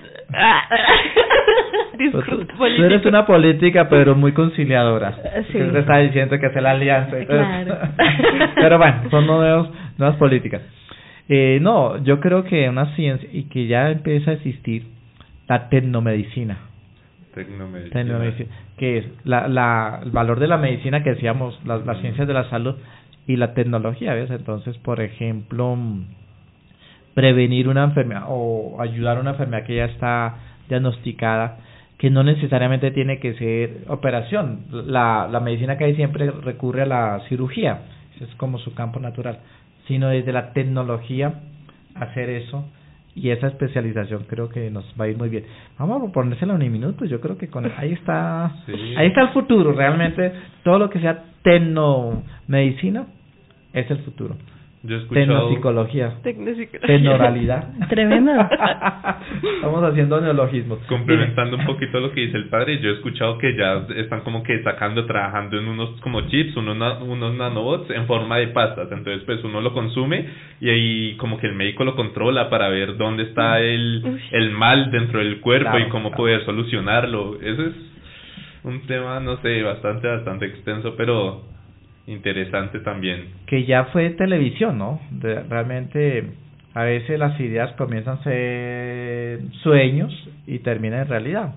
Speaker 2: Tú eres una política, pero muy conciliadora.
Speaker 5: Sí.
Speaker 2: Te está diciendo que hace la alianza. Entonces,
Speaker 5: claro.
Speaker 2: Pero bueno, son nuevas políticas. No, yo creo que una ciencia, y que ya empieza a existir, la tecnomedicina. Tecnomedicina, que es el valor de la medicina que decíamos, las ciencias de la salud y la tecnología, ¿ves? Entonces, por ejemplo, prevenir una enfermedad o ayudar a una enfermedad que ya está diagnosticada, que no necesariamente tiene que ser operación. La medicina que hay siempre recurre a la cirugía, ese es como su campo natural, sino desde la tecnología hacer eso. Y esa especialización creo que nos va a ir muy bien. Vamos a proponérsela en un minuto. Yo creo que ahí está el futuro. Realmente todo lo que sea tecnomedicina es el futuro.
Speaker 3: Yo he escuchado
Speaker 2: Tecnopsicología. Tecnoralidad.
Speaker 5: Tremendo.
Speaker 2: Estamos haciendo neologismos.
Speaker 3: Complementando un poquito lo que dice el padre, yo he escuchado que ya están como que trabajando en unos como chips, unos nanobots en forma de pastas. Entonces pues uno lo consume y ahí como que el médico lo controla para ver dónde está el mal dentro del cuerpo, y cómo poder solucionarlo. Ese es un tema, no sé, bastante extenso, pero interesante también.
Speaker 2: Que ya fue televisión, ¿no? Realmente a veces las ideas comienzan a ser sueños y terminan en realidad.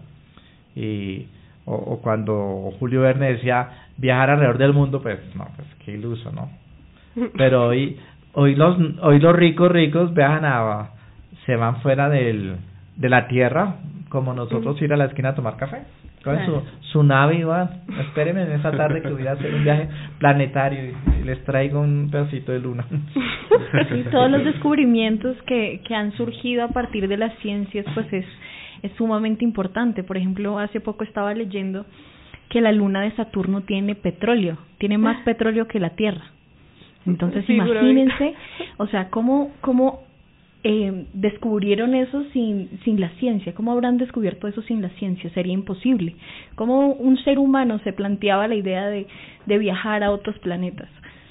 Speaker 2: O cuando Julio Verne decía viajar alrededor del mundo, pues no, pues qué iluso, ¿no? Pero hoy los ricos viajan se van fuera de la tierra, como nosotros ir a la esquina a tomar café. Con su nave, Iván, espérenme en esta tarde que voy a hacer un viaje planetario y les traigo un pedacito de luna.
Speaker 5: Sí, todos los descubrimientos que han surgido a partir de las ciencias, pues es sumamente importante. Por ejemplo, hace poco estaba leyendo que la luna de Saturno tiene petróleo, tiene más petróleo que la Tierra. Entonces, sí, imagínense, o sea, cómo descubrieron eso sin la ciencia. ¿Cómo habrán descubierto eso sin la ciencia? Sería imposible. ¿Cómo un ser humano se planteaba la idea de viajar a otros planetas?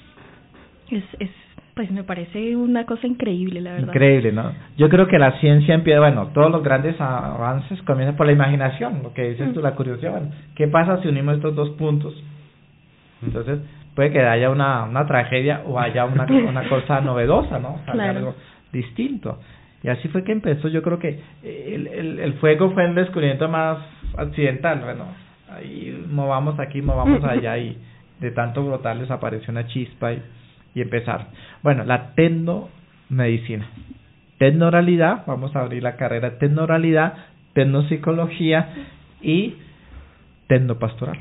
Speaker 5: Pues me parece una cosa increíble, la verdad.
Speaker 2: Increíble, ¿no? Yo creo que la ciencia empieza, todos los grandes avances comienzan por la imaginación, lo que dices tú, la curiosidad. Bueno, ¿qué pasa si unimos estos dos puntos? Entonces, puede que haya una tragedia o haya una cosa novedosa, ¿no?
Speaker 5: Claro.
Speaker 2: Algo distinto. Y así fue que empezó. Yo creo que el fuego fue el descubrimiento más accidental. Bueno, ahí movamos aquí, movamos allá, y de tanto brotar les apareció una chispa y empezaron. Bueno, la tecnomedicina. tecnoralidad, vamos a abrir la carrera de tecnoralidad, tecnopsicología y tecnopastoral.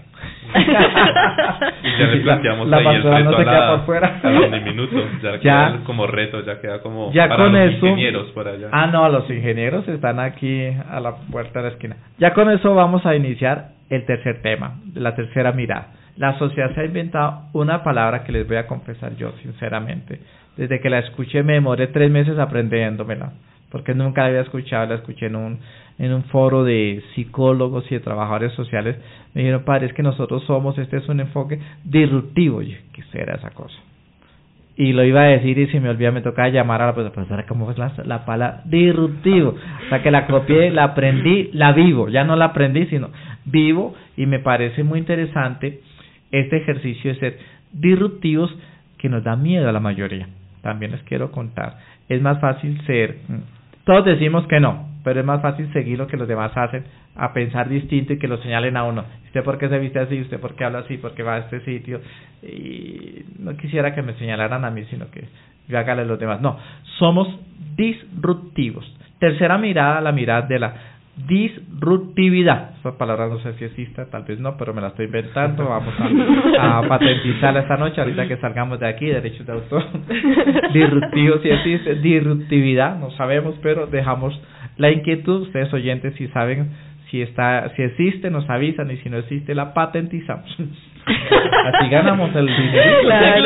Speaker 3: Y ya le planteamos
Speaker 2: la
Speaker 3: ahí el
Speaker 2: pastoral
Speaker 3: reto
Speaker 2: no se queda por fuera.
Speaker 3: a los minutos, ya queda como reto, ya queda como
Speaker 2: ya
Speaker 3: para
Speaker 2: con
Speaker 3: los
Speaker 2: eso,
Speaker 3: ingenieros por allá.
Speaker 2: No, los ingenieros están aquí a la puerta de la esquina. Ya con eso vamos a iniciar el tercer tema, la tercera mirada. La sociedad se ha inventado una palabra que les voy a confesar yo, sinceramente. Desde que la escuché me demoré 3 meses aprendiéndomela, porque nunca la había escuchado, la escuché en un foro de psicólogos y de trabajadores sociales. Me dijeron, padre, es que nosotros este es un enfoque disruptivo. Y yo, ¿qué será esa cosa? Y lo iba a decir y si me olvidaba me tocaba llamar a la profesora, ¿cómo es la palabra disruptivo? O sea, que la copié, la aprendí, la vivo, ya no la aprendí, sino vivo, y me parece muy interesante este ejercicio de ser disruptivos que nos da miedo a la mayoría. También les quiero contar, es más fácil todos decimos que no, pero es más fácil seguir lo que los demás hacen, a pensar distinto y que lo señalen a uno. ¿Usted por qué se viste así? ¿Usted por qué habla así? ¿Por qué va a este sitio? Y no quisiera que me señalaran a mí, sino que yo hágale a los demás. No, somos disruptivos. Tercera mirada, la mirada de la disruptividad. Esa palabra no sé si existe, tal vez no, pero me la estoy inventando. Vamos a patentizarla esta noche, ahorita que salgamos de aquí, derechos de autor. Disruptivo si existe, disruptividad, no sabemos, pero dejamos la inquietud. Ustedes oyentes, si saben si existe, nos avisan, y si no existe, la patentizamos. Así ganamos el dinero.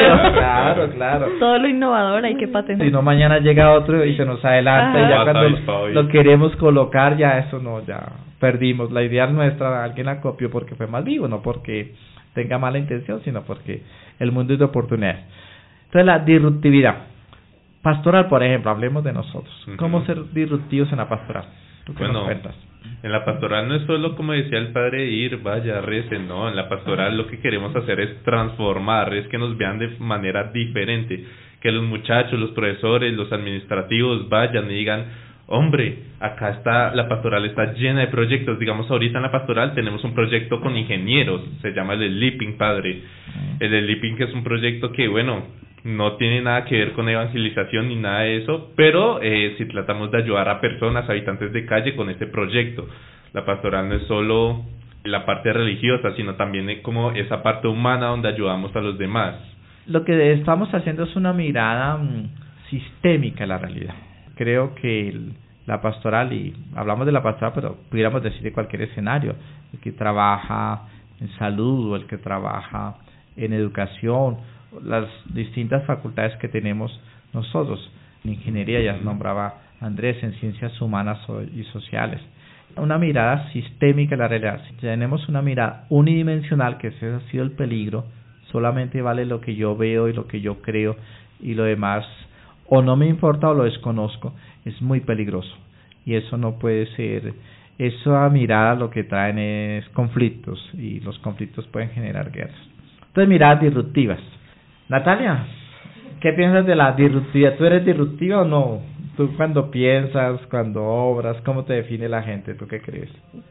Speaker 2: Claro.
Speaker 5: Todo lo innovador hay que patentar.
Speaker 2: Si no, mañana llega otro y se nos adelanta. Y ya cuando lo queremos colocar, ya eso no, ya perdimos. La idea nuestra, alguien la copió porque fue más vivo, no porque tenga mala intención, sino porque el mundo es de oportunidades. Entonces, la disruptividad pastoral, por ejemplo, hablemos de nosotros. ¿Cómo ser disruptivos en la pastoral? ¿Tú qué nos cuentas?
Speaker 3: En la pastoral no es solo, como decía el padre, ir, vaya, recen, no. En la pastoral lo que queremos hacer es transformar, es que nos vean de manera diferente, que los muchachos, los profesores, los administrativos vayan y digan, hombre, acá la pastoral está llena de proyectos. Digamos, ahorita en la pastoral tenemos un proyecto con ingenieros, se llama el Sleeping, padre. El Sleeping, que es un proyecto que, no tiene nada que ver con evangelización ni nada de eso, pero si tratamos de ayudar a personas, habitantes de calle con este proyecto. La pastoral no es solo la parte religiosa, sino también como esa parte humana donde ayudamos a los demás.
Speaker 2: Lo que estamos haciendo es una mirada sistémica a la realidad. Creo que la pastoral, y hablamos de la pastoral, pero pudiéramos decir de cualquier escenario, el que trabaja en salud o el que trabaja en educación, las distintas facultades que tenemos nosotros. En ingeniería ya nombraba Andrés, en ciencias humanas y sociales. Una mirada sistémica a la realidad. Si tenemos una mirada unidimensional, que ese ha sido el peligro, solamente vale lo que yo veo y lo que yo creo, y lo demás o no me importa o lo desconozco, es muy peligroso. Y eso no puede ser. Esa mirada lo que traen es conflictos, y los conflictos pueden generar guerras. Entonces, miradas disruptivas. Natalia, ¿qué piensas de la disruptividad? ¿Tú eres disruptiva o no? ¿Tú cuando piensas, cuando obras, cómo te define la gente? ¿Tú qué crees?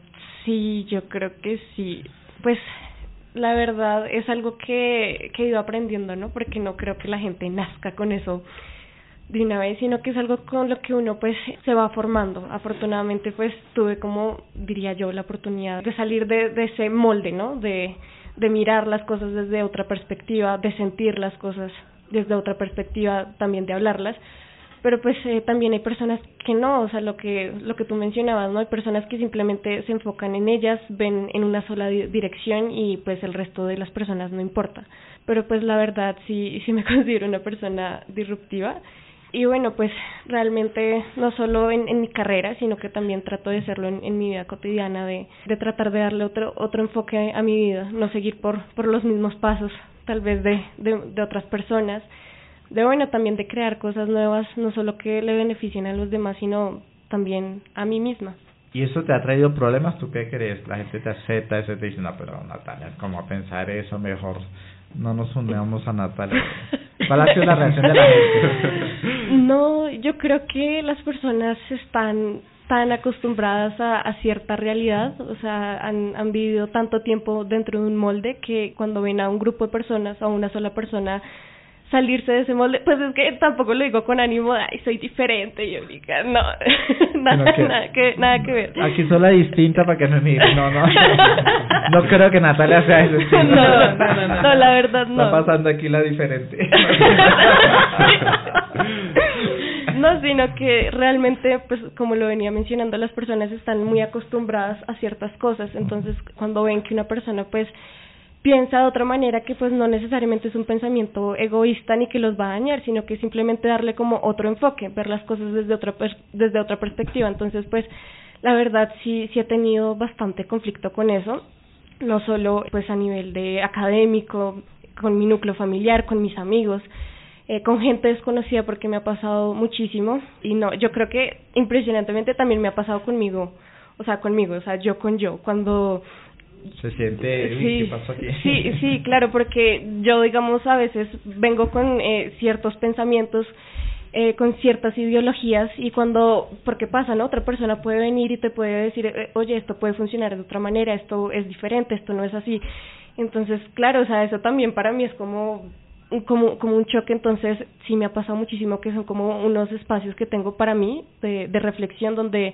Speaker 4: Sí, yo creo que sí. Pues la verdad es algo que he ido aprendiendo, ¿no? Porque no creo que la gente nazca con eso de una vez, sino que es algo con lo que uno pues se va formando. Afortunadamente pues tuve, como diría yo, la oportunidad de salir de ese molde, ¿no? De mirar las cosas desde otra perspectiva, de sentir las cosas desde otra perspectiva, también de hablarlas. Pero pues también hay personas que no, o sea, lo que tú mencionabas, ¿no? Hay personas que simplemente se enfocan en ellas, ven en una sola dirección, y pues el resto de las personas no importa. Pero pues la verdad sí me considero una persona disruptiva. Y bueno, pues realmente no solo en mi carrera, sino que también trato de hacerlo en mi vida cotidiana, de tratar de darle otro enfoque a mi vida, no seguir por los mismos pasos, tal vez de otras personas, también de crear cosas nuevas, no solo que le beneficien a los demás, sino también a mí misma.
Speaker 2: ¿Y eso te ha traído problemas? ¿Tú qué crees? La gente te acepta eso y te dice, no, pero Natalia, ¿cómo a pensar eso? Mejor no nos unamos a Natalia. ¿Cuál ha sido la reacción de la gente?
Speaker 4: No, yo creo que las personas están tan acostumbradas a cierta realidad, o sea, han vivido tanto tiempo dentro de un molde, que cuando ven a un grupo de personas, a una sola persona, salirse de ese molde, pues es que tampoco lo digo con ánimo de, ay, soy diferente, yo digo, no, nada que ver.
Speaker 2: Aquí soy la distinta para que no me miren, no creo que Natalia sea ese estilo.
Speaker 4: No, la verdad no.
Speaker 2: Está pasando aquí la diferente.
Speaker 4: No, sino que realmente, pues como lo venía mencionando, las personas están muy acostumbradas a ciertas cosas, entonces cuando ven que una persona pues piensa de otra manera, que pues no necesariamente es un pensamiento egoísta ni que los va a dañar, sino que simplemente darle como otro enfoque, ver las cosas desde otra perspectiva. Entonces pues la verdad sí he tenido bastante conflicto con eso, no solo pues a nivel de académico, con mi núcleo familiar, con mis amigos, con gente desconocida, porque me ha pasado muchísimo. Y no, yo creo que impresionantemente también me ha pasado conmigo, yo con yo, cuando
Speaker 2: se siente,
Speaker 4: sí,
Speaker 2: ¿qué pasó aquí?
Speaker 4: Sí, claro, porque yo, digamos, a veces vengo con ciertos pensamientos, con ciertas ideologías, y porque pasa, ¿no? Otra persona puede venir y te puede decir, oye, esto puede funcionar de otra manera, esto es diferente, esto no es así. Entonces, claro, o sea, eso también para mí es como un choque. Entonces sí me ha pasado muchísimo que son como unos espacios que tengo para mí de reflexión, donde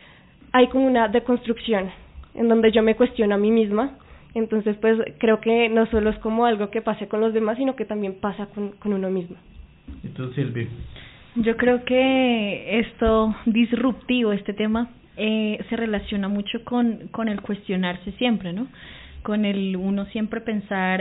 Speaker 4: hay como una deconstrucción, en donde yo me cuestiono a mí misma. Entonces pues creo que no solo es como algo que pase con los demás, sino que también pasa con uno mismo.
Speaker 2: ¿Y tú, Silvi?
Speaker 5: Yo creo que esto disruptivo, este tema, se relaciona mucho con el cuestionarse siempre, ¿no? Con el uno siempre pensar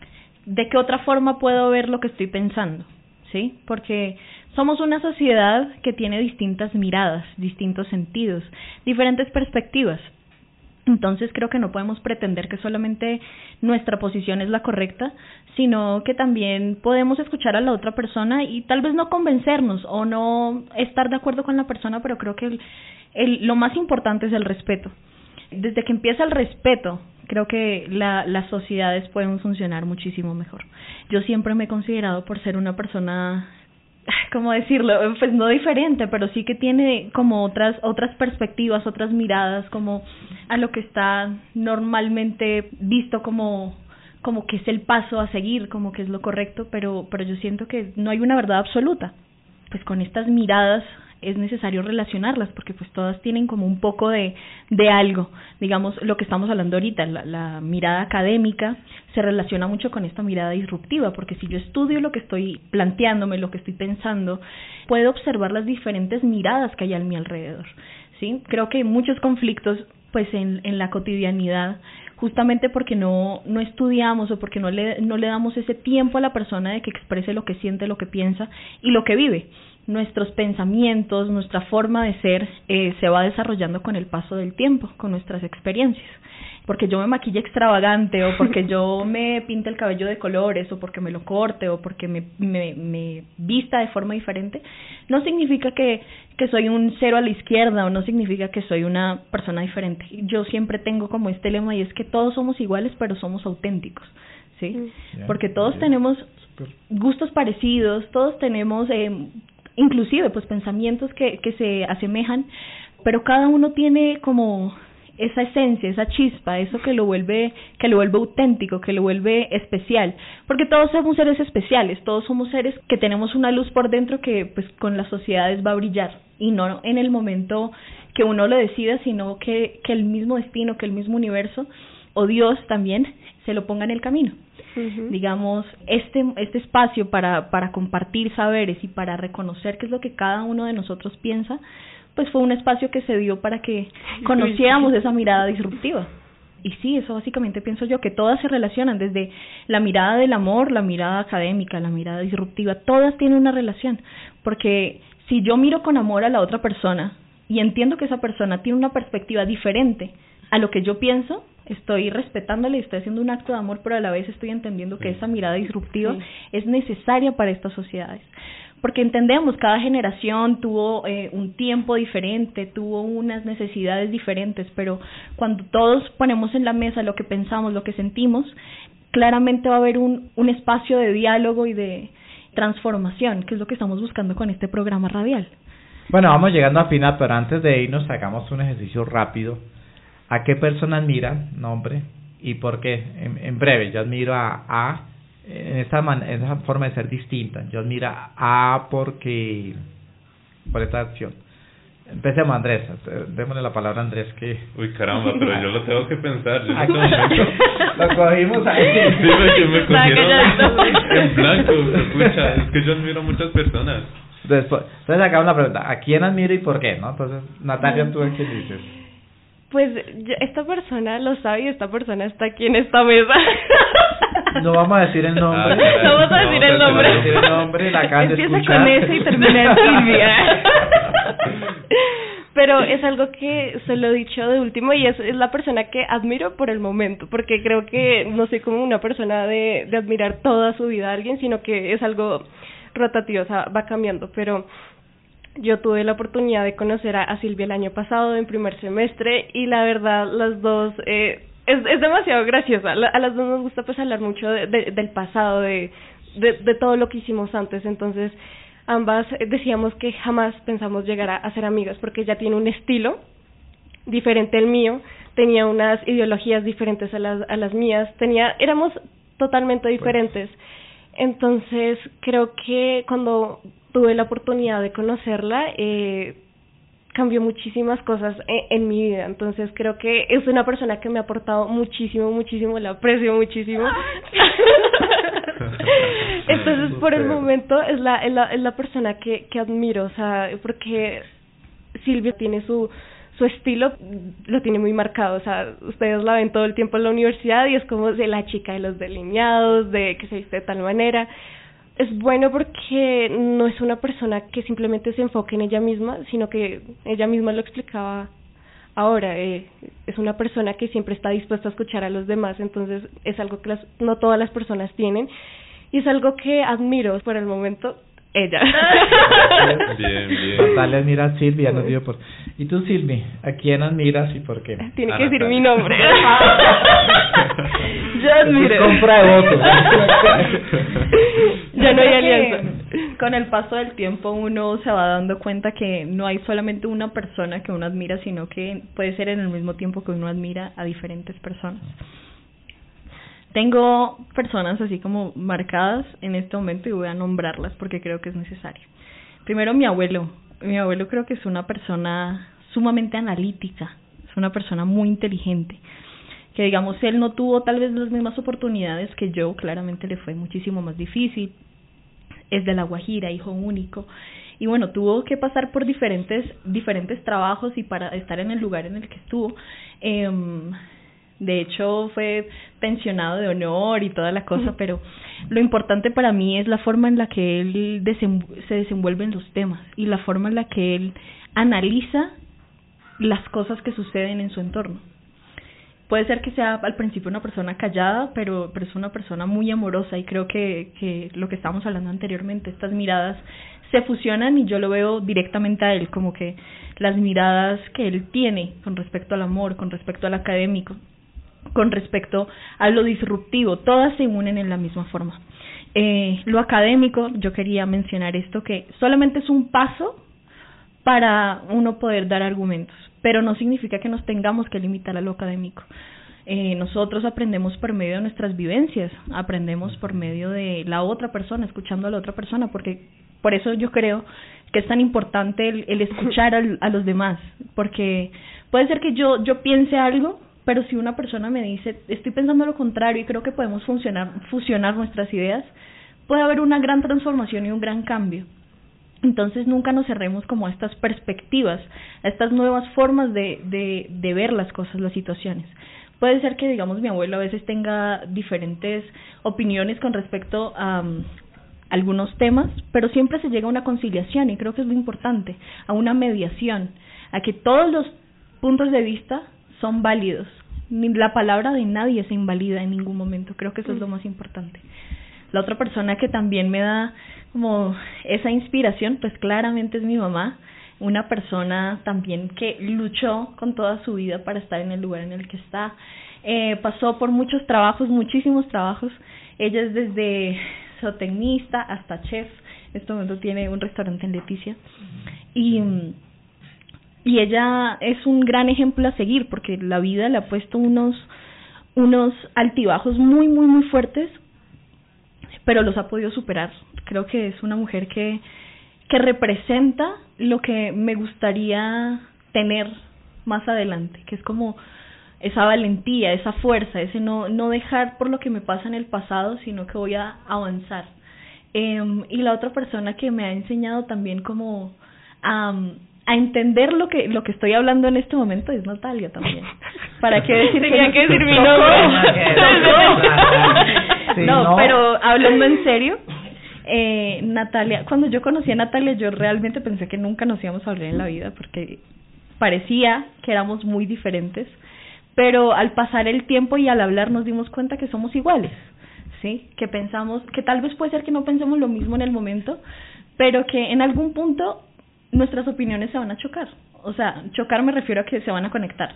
Speaker 5: de qué otra forma puedo ver lo que estoy pensando, ¿sí? Porque somos una sociedad que tiene distintas miradas, distintos sentidos, diferentes perspectivas. Entonces creo que no podemos pretender que solamente nuestra posición es la correcta, sino que también podemos escuchar a la otra persona y tal vez no convencernos o no estar de acuerdo con la persona, pero creo que lo más importante es el respeto. Desde que empieza el respeto, creo que las sociedades pueden funcionar muchísimo mejor. Yo siempre me he considerado por ser una persona, ¿cómo decirlo? Pues no diferente, pero sí que tiene como otras perspectivas, otras miradas, como a lo que está normalmente visto como que es el paso a seguir, como que es lo correcto, pero yo siento que no hay una verdad absoluta. Pues con estas miradas es necesario relacionarlas, porque pues todas tienen como un poco de algo. Digamos, lo que estamos hablando ahorita, la mirada académica se relaciona mucho con esta mirada disruptiva, porque si yo estudio lo que estoy planteándome, lo que estoy pensando, puedo observar las diferentes miradas que hay a mi alrededor, ¿sí? Creo que hay muchos conflictos pues en la cotidianidad, justamente porque no estudiamos o porque no le damos ese tiempo a la persona de que exprese lo que siente, lo que piensa y lo que vive. Nuestros pensamientos, nuestra forma de ser se va desarrollando con el paso del tiempo, con nuestras experiencias. Porque yo me maquille extravagante, o porque yo me pinte el cabello de colores, o porque me lo corte, o porque me vista de forma diferente, no significa que soy un cero a la izquierda, o no significa que soy una persona diferente. Yo siempre tengo como este lema, y es que todos somos iguales, pero somos auténticos, ¿sí? Porque todos tenemos gustos parecidos, todos tenemos inclusive pues pensamientos que se asemejan, pero cada uno tiene como esa esencia, esa chispa, eso que lo vuelve auténtico, que lo vuelve especial, porque todos somos seres especiales, todos somos seres que tenemos una luz por dentro que pues con las sociedades va a brillar, y no en el momento que uno lo decida, sino que el mismo destino, que el mismo universo o Dios también se lo ponga en el camino. Uh-huh. Digamos, este espacio para compartir saberes y para reconocer qué es lo que cada uno de nosotros piensa, pues fue un espacio que se dio para que conociéramos esa mirada disruptiva. Y sí, eso básicamente pienso yo, que todas se relacionan, desde la mirada del amor, la mirada académica, la mirada disruptiva, todas tienen una relación, porque si yo miro con amor a la otra persona y entiendo que esa persona tiene una perspectiva diferente a lo que yo pienso, estoy respetándole y estoy haciendo un acto de amor, pero a la vez estoy entendiendo que esa mirada disruptiva es necesaria para estas sociedades. Porque entendemos, cada generación tuvo un tiempo diferente, tuvo unas necesidades diferentes, pero cuando todos ponemos en la mesa lo que pensamos, lo que sentimos, claramente va a haber un espacio de diálogo y de transformación, que es lo que estamos buscando con este programa radial.
Speaker 2: Bueno, vamos llegando al final, pero antes de irnos hagamos un ejercicio rápido. ¿A qué persona admira, nombre, y por qué? En breve, yo admiro a en esa forma de ser distinta. Yo admiro a porque por esta acción. Empecemos, Andrés, démosle la palabra a Andrés que...
Speaker 3: Uy, caramba, pero yo lo tengo que pensar. Yo
Speaker 2: Aquí, lo cogimos ahí.
Speaker 3: Sí, porque me cogieron en blanco. Escucha, es que yo admiro a muchas personas.
Speaker 2: Entonces acá una pregunta, ¿a quién admiro y por qué? ¿No? Entonces, Natalia, ¿tú qué dices?
Speaker 4: Pues esta persona lo sabe y esta persona está aquí en esta mesa.
Speaker 2: No vamos a decir el nombre.
Speaker 4: No vamos a decir el nombre.
Speaker 2: No vamos a decir el nombre, la acaban de
Speaker 5: Empieza
Speaker 2: escuchar.
Speaker 5: con ese y termina en Silvia.
Speaker 4: Pero es algo que se lo he dicho de último y es la persona que admiro por el momento, porque creo que no soy como una persona de admirar toda su vida a alguien, sino que es algo rotativo, o sea, va cambiando, pero yo tuve la oportunidad de conocer a Silvia el año pasado en primer semestre y la verdad las dos es demasiado graciosa. A las dos nos gusta pues hablar mucho del pasado, de todo lo que hicimos antes, entonces ambas decíamos que jamás pensamos llegar a ser amigas porque ella tiene un estilo diferente al mío, tenía unas ideologías diferentes a las mías, éramos totalmente diferentes. Entonces creo que cuando tuve la oportunidad de conocerla cambió muchísimas cosas en mi vida, entonces creo que es una persona que me ha aportado muchísimo, la aprecio muchísimo. Entonces por el momento es la persona que admiro, o sea, porque Silvia tiene su estilo, lo tiene muy marcado, o sea, ustedes la ven todo el tiempo en la universidad y es como de la chica de los delineados, de que se viste de tal manera. Es bueno porque no es una persona que simplemente se enfoque en ella misma, sino que ella misma lo explicaba ahora, es una persona que siempre está dispuesta a escuchar a los demás, entonces es algo que no todas las personas tienen y es algo que admiro por el momento. Ella.
Speaker 3: Bien.
Speaker 2: Natalia admira a Silvia, no digo por... ¿Y tú, Silvi, a quién admiras y por qué?
Speaker 4: Tiene que decir mi nombre.
Speaker 5: Yo admiro.
Speaker 2: Compra de votos.
Speaker 4: Ya no hay alianza.
Speaker 5: Con el paso del tiempo uno se va dando cuenta que no hay solamente una persona que uno admira, sino que puede ser en el mismo tiempo que uno admira a diferentes personas. Tengo personas así como marcadas en este momento y voy a nombrarlas porque creo que es necesario. Primero, mi abuelo. Mi abuelo creo que es una persona sumamente analítica, es una persona muy inteligente, que digamos él no tuvo tal vez las mismas oportunidades que yo, claramente le fue muchísimo más difícil, es de La Guajira, hijo único, y bueno, tuvo que pasar por diferentes trabajos y para estar en el lugar en el que estuvo. De hecho fue pensionado de honor y toda la cosa, pero lo importante para mí es la forma en la que él se desenvuelve en los temas y la forma en la que él analiza las cosas que suceden en su entorno. Puede ser que sea al principio una persona callada, pero es una persona muy amorosa y creo que lo que estábamos hablando anteriormente, estas miradas se fusionan y yo lo veo directamente a él, como que las miradas que él tiene con respecto al amor, con respecto al académico, con respecto a lo disruptivo, todas se unen en la misma forma. Lo académico, yo quería mencionar esto, que solamente es un paso para uno poder dar argumentos, pero no significa que nos tengamos que limitar a lo académico. Nosotros aprendemos por medio de nuestras vivencias, aprendemos por medio de la otra persona, escuchando a la otra persona, porque por eso yo creo que es tan importante el escuchar a los demás, porque puede ser que yo piense algo, pero si una persona me dice, estoy pensando lo contrario y creo que podemos fusionar nuestras ideas, puede haber una gran transformación y un gran cambio. Entonces nunca nos cerremos como a estas perspectivas, a estas nuevas formas de ver las cosas, las situaciones. Puede ser que, digamos, mi abuelo a veces tenga diferentes opiniones con respecto a algunos temas, pero siempre se llega a una conciliación y creo que es lo importante, a una mediación, a que todos los puntos de vista son válidos. La palabra de nadie se invalida en ningún momento, creo que eso es lo más importante. La otra persona que también me da como esa inspiración, pues claramente es mi mamá, una persona también que luchó con toda su vida para estar en el lugar en el que está. Pasó por muchos trabajos, muchísimos trabajos. Ella es desde zootecnista hasta chef. En este momento tiene un restaurante en Leticia. Y ella es un gran ejemplo a seguir porque la vida le ha puesto unos altibajos muy, muy, muy fuertes, pero los ha podido superar. Creo que es una mujer que representa lo que me gustaría tener más adelante, que es como esa valentía, esa fuerza, ese no dejar por lo que me pasa en el pasado, sino que voy a avanzar. Y la otra persona que me ha enseñado también como a entender lo que estoy hablando en este momento es Natalia también. ¿Para qué decir
Speaker 4: tenía que decir mi nombre?
Speaker 5: No, pero hablando en serio, Natalia, cuando yo conocí a Natalia, yo realmente pensé que nunca nos íbamos a hablar en la vida, porque parecía que éramos muy diferentes, pero al pasar el tiempo y al hablar nos dimos cuenta que somos iguales, ¿sí? Que pensamos, que tal vez puede ser que no pensemos lo mismo en el momento, pero que en algún punto nuestras opiniones se van a chocar. O sea, chocar me refiero a que se van a conectar.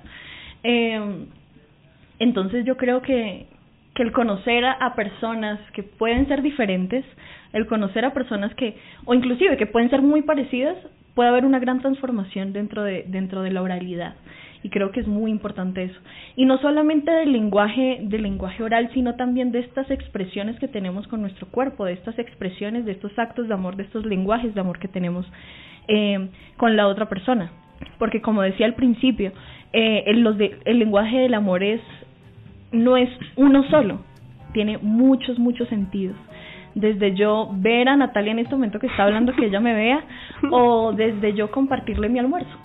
Speaker 5: Entonces yo creo que el conocer a personas que pueden ser diferentes, el conocer a personas que, o inclusive que pueden ser muy parecidas, puede haber una gran transformación dentro de la oralidad. Y creo que es muy importante eso. Y no solamente del lenguaje oral, sino también de estas expresiones que tenemos con nuestro cuerpo, de estas expresiones, de estos actos de amor, de estos lenguajes de amor que tenemos con la otra persona. Porque como decía al principio, el lenguaje del amor no es uno solo, tiene muchos sentidos. Desde yo ver a Natalia en este momento que está hablando, que ella me vea, o desde yo compartirle mi almuerzo.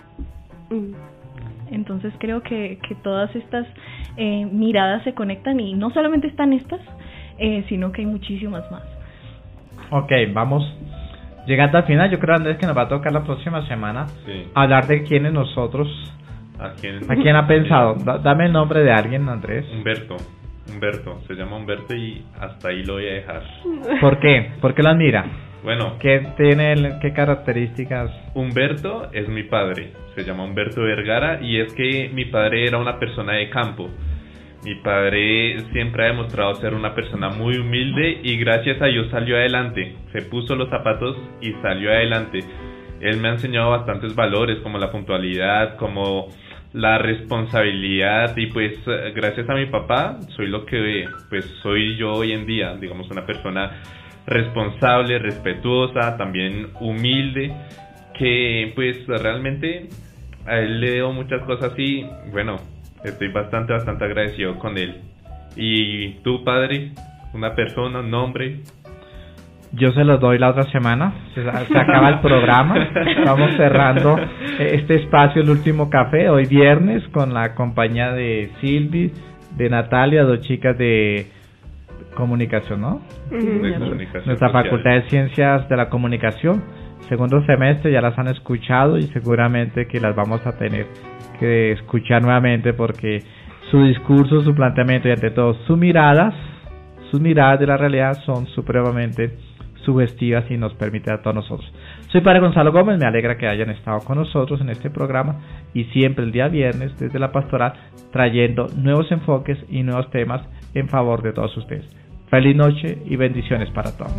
Speaker 5: Entonces creo que todas estas miradas se conectan, y no solamente están estas, sino que hay muchísimas más.
Speaker 2: Ok, vamos llegando al final. Yo creo, Andrés, que nos va a tocar la próxima semana hablar de quiénes nosotros. ¿A quién ha pensado? Dame el nombre de alguien, Andrés.
Speaker 3: Humberto, se llama Humberto y hasta ahí lo voy a dejar.
Speaker 2: ¿Por qué? ¿Por qué lo admira?
Speaker 3: Bueno,
Speaker 2: ¿Qué características?
Speaker 3: Humberto es mi padre, se llama Humberto Vergara, y es que mi padre era una persona de campo. Mi padre siempre ha demostrado ser una persona muy humilde y gracias a Dios salió adelante, se puso los zapatos y salió adelante. Él me ha enseñado bastantes valores como la puntualidad, como la responsabilidad, y pues gracias a mi papá soy lo que pues soy yo hoy en día, digamos, una persona responsable, respetuosa, también humilde, que pues realmente a él le debo muchas cosas y bueno, estoy bastante agradecido con él. Y tú, padre, una persona, un nombre.
Speaker 2: Yo se los doy la otra semana, se acaba el programa, estamos cerrando este espacio, el último café, hoy viernes, con la compañía de Silvi, de Natalia, dos chicas de comunicación, ¿no?
Speaker 3: De comunicación
Speaker 2: Nuestra
Speaker 3: social.
Speaker 2: Facultad de Ciencias de la Comunicación, segundo semestre, ya las han escuchado y seguramente que las vamos a tener que escuchar nuevamente, porque su discurso, su planteamiento y ante todo sus miradas de la realidad son supremamente sugestivas y nos permite a todos nosotros. Soy Padre Gonzalo Gómez, me alegra que hayan estado con nosotros en este programa y siempre el día viernes desde la pastoral trayendo nuevos enfoques y nuevos temas en favor de todos ustedes. Feliz noche y bendiciones para todos.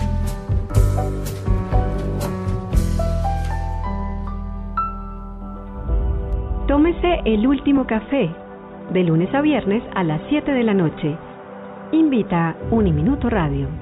Speaker 1: Tómese el último café, de lunes a viernes a las 7 de la noche. Invita Uniminuto Radio.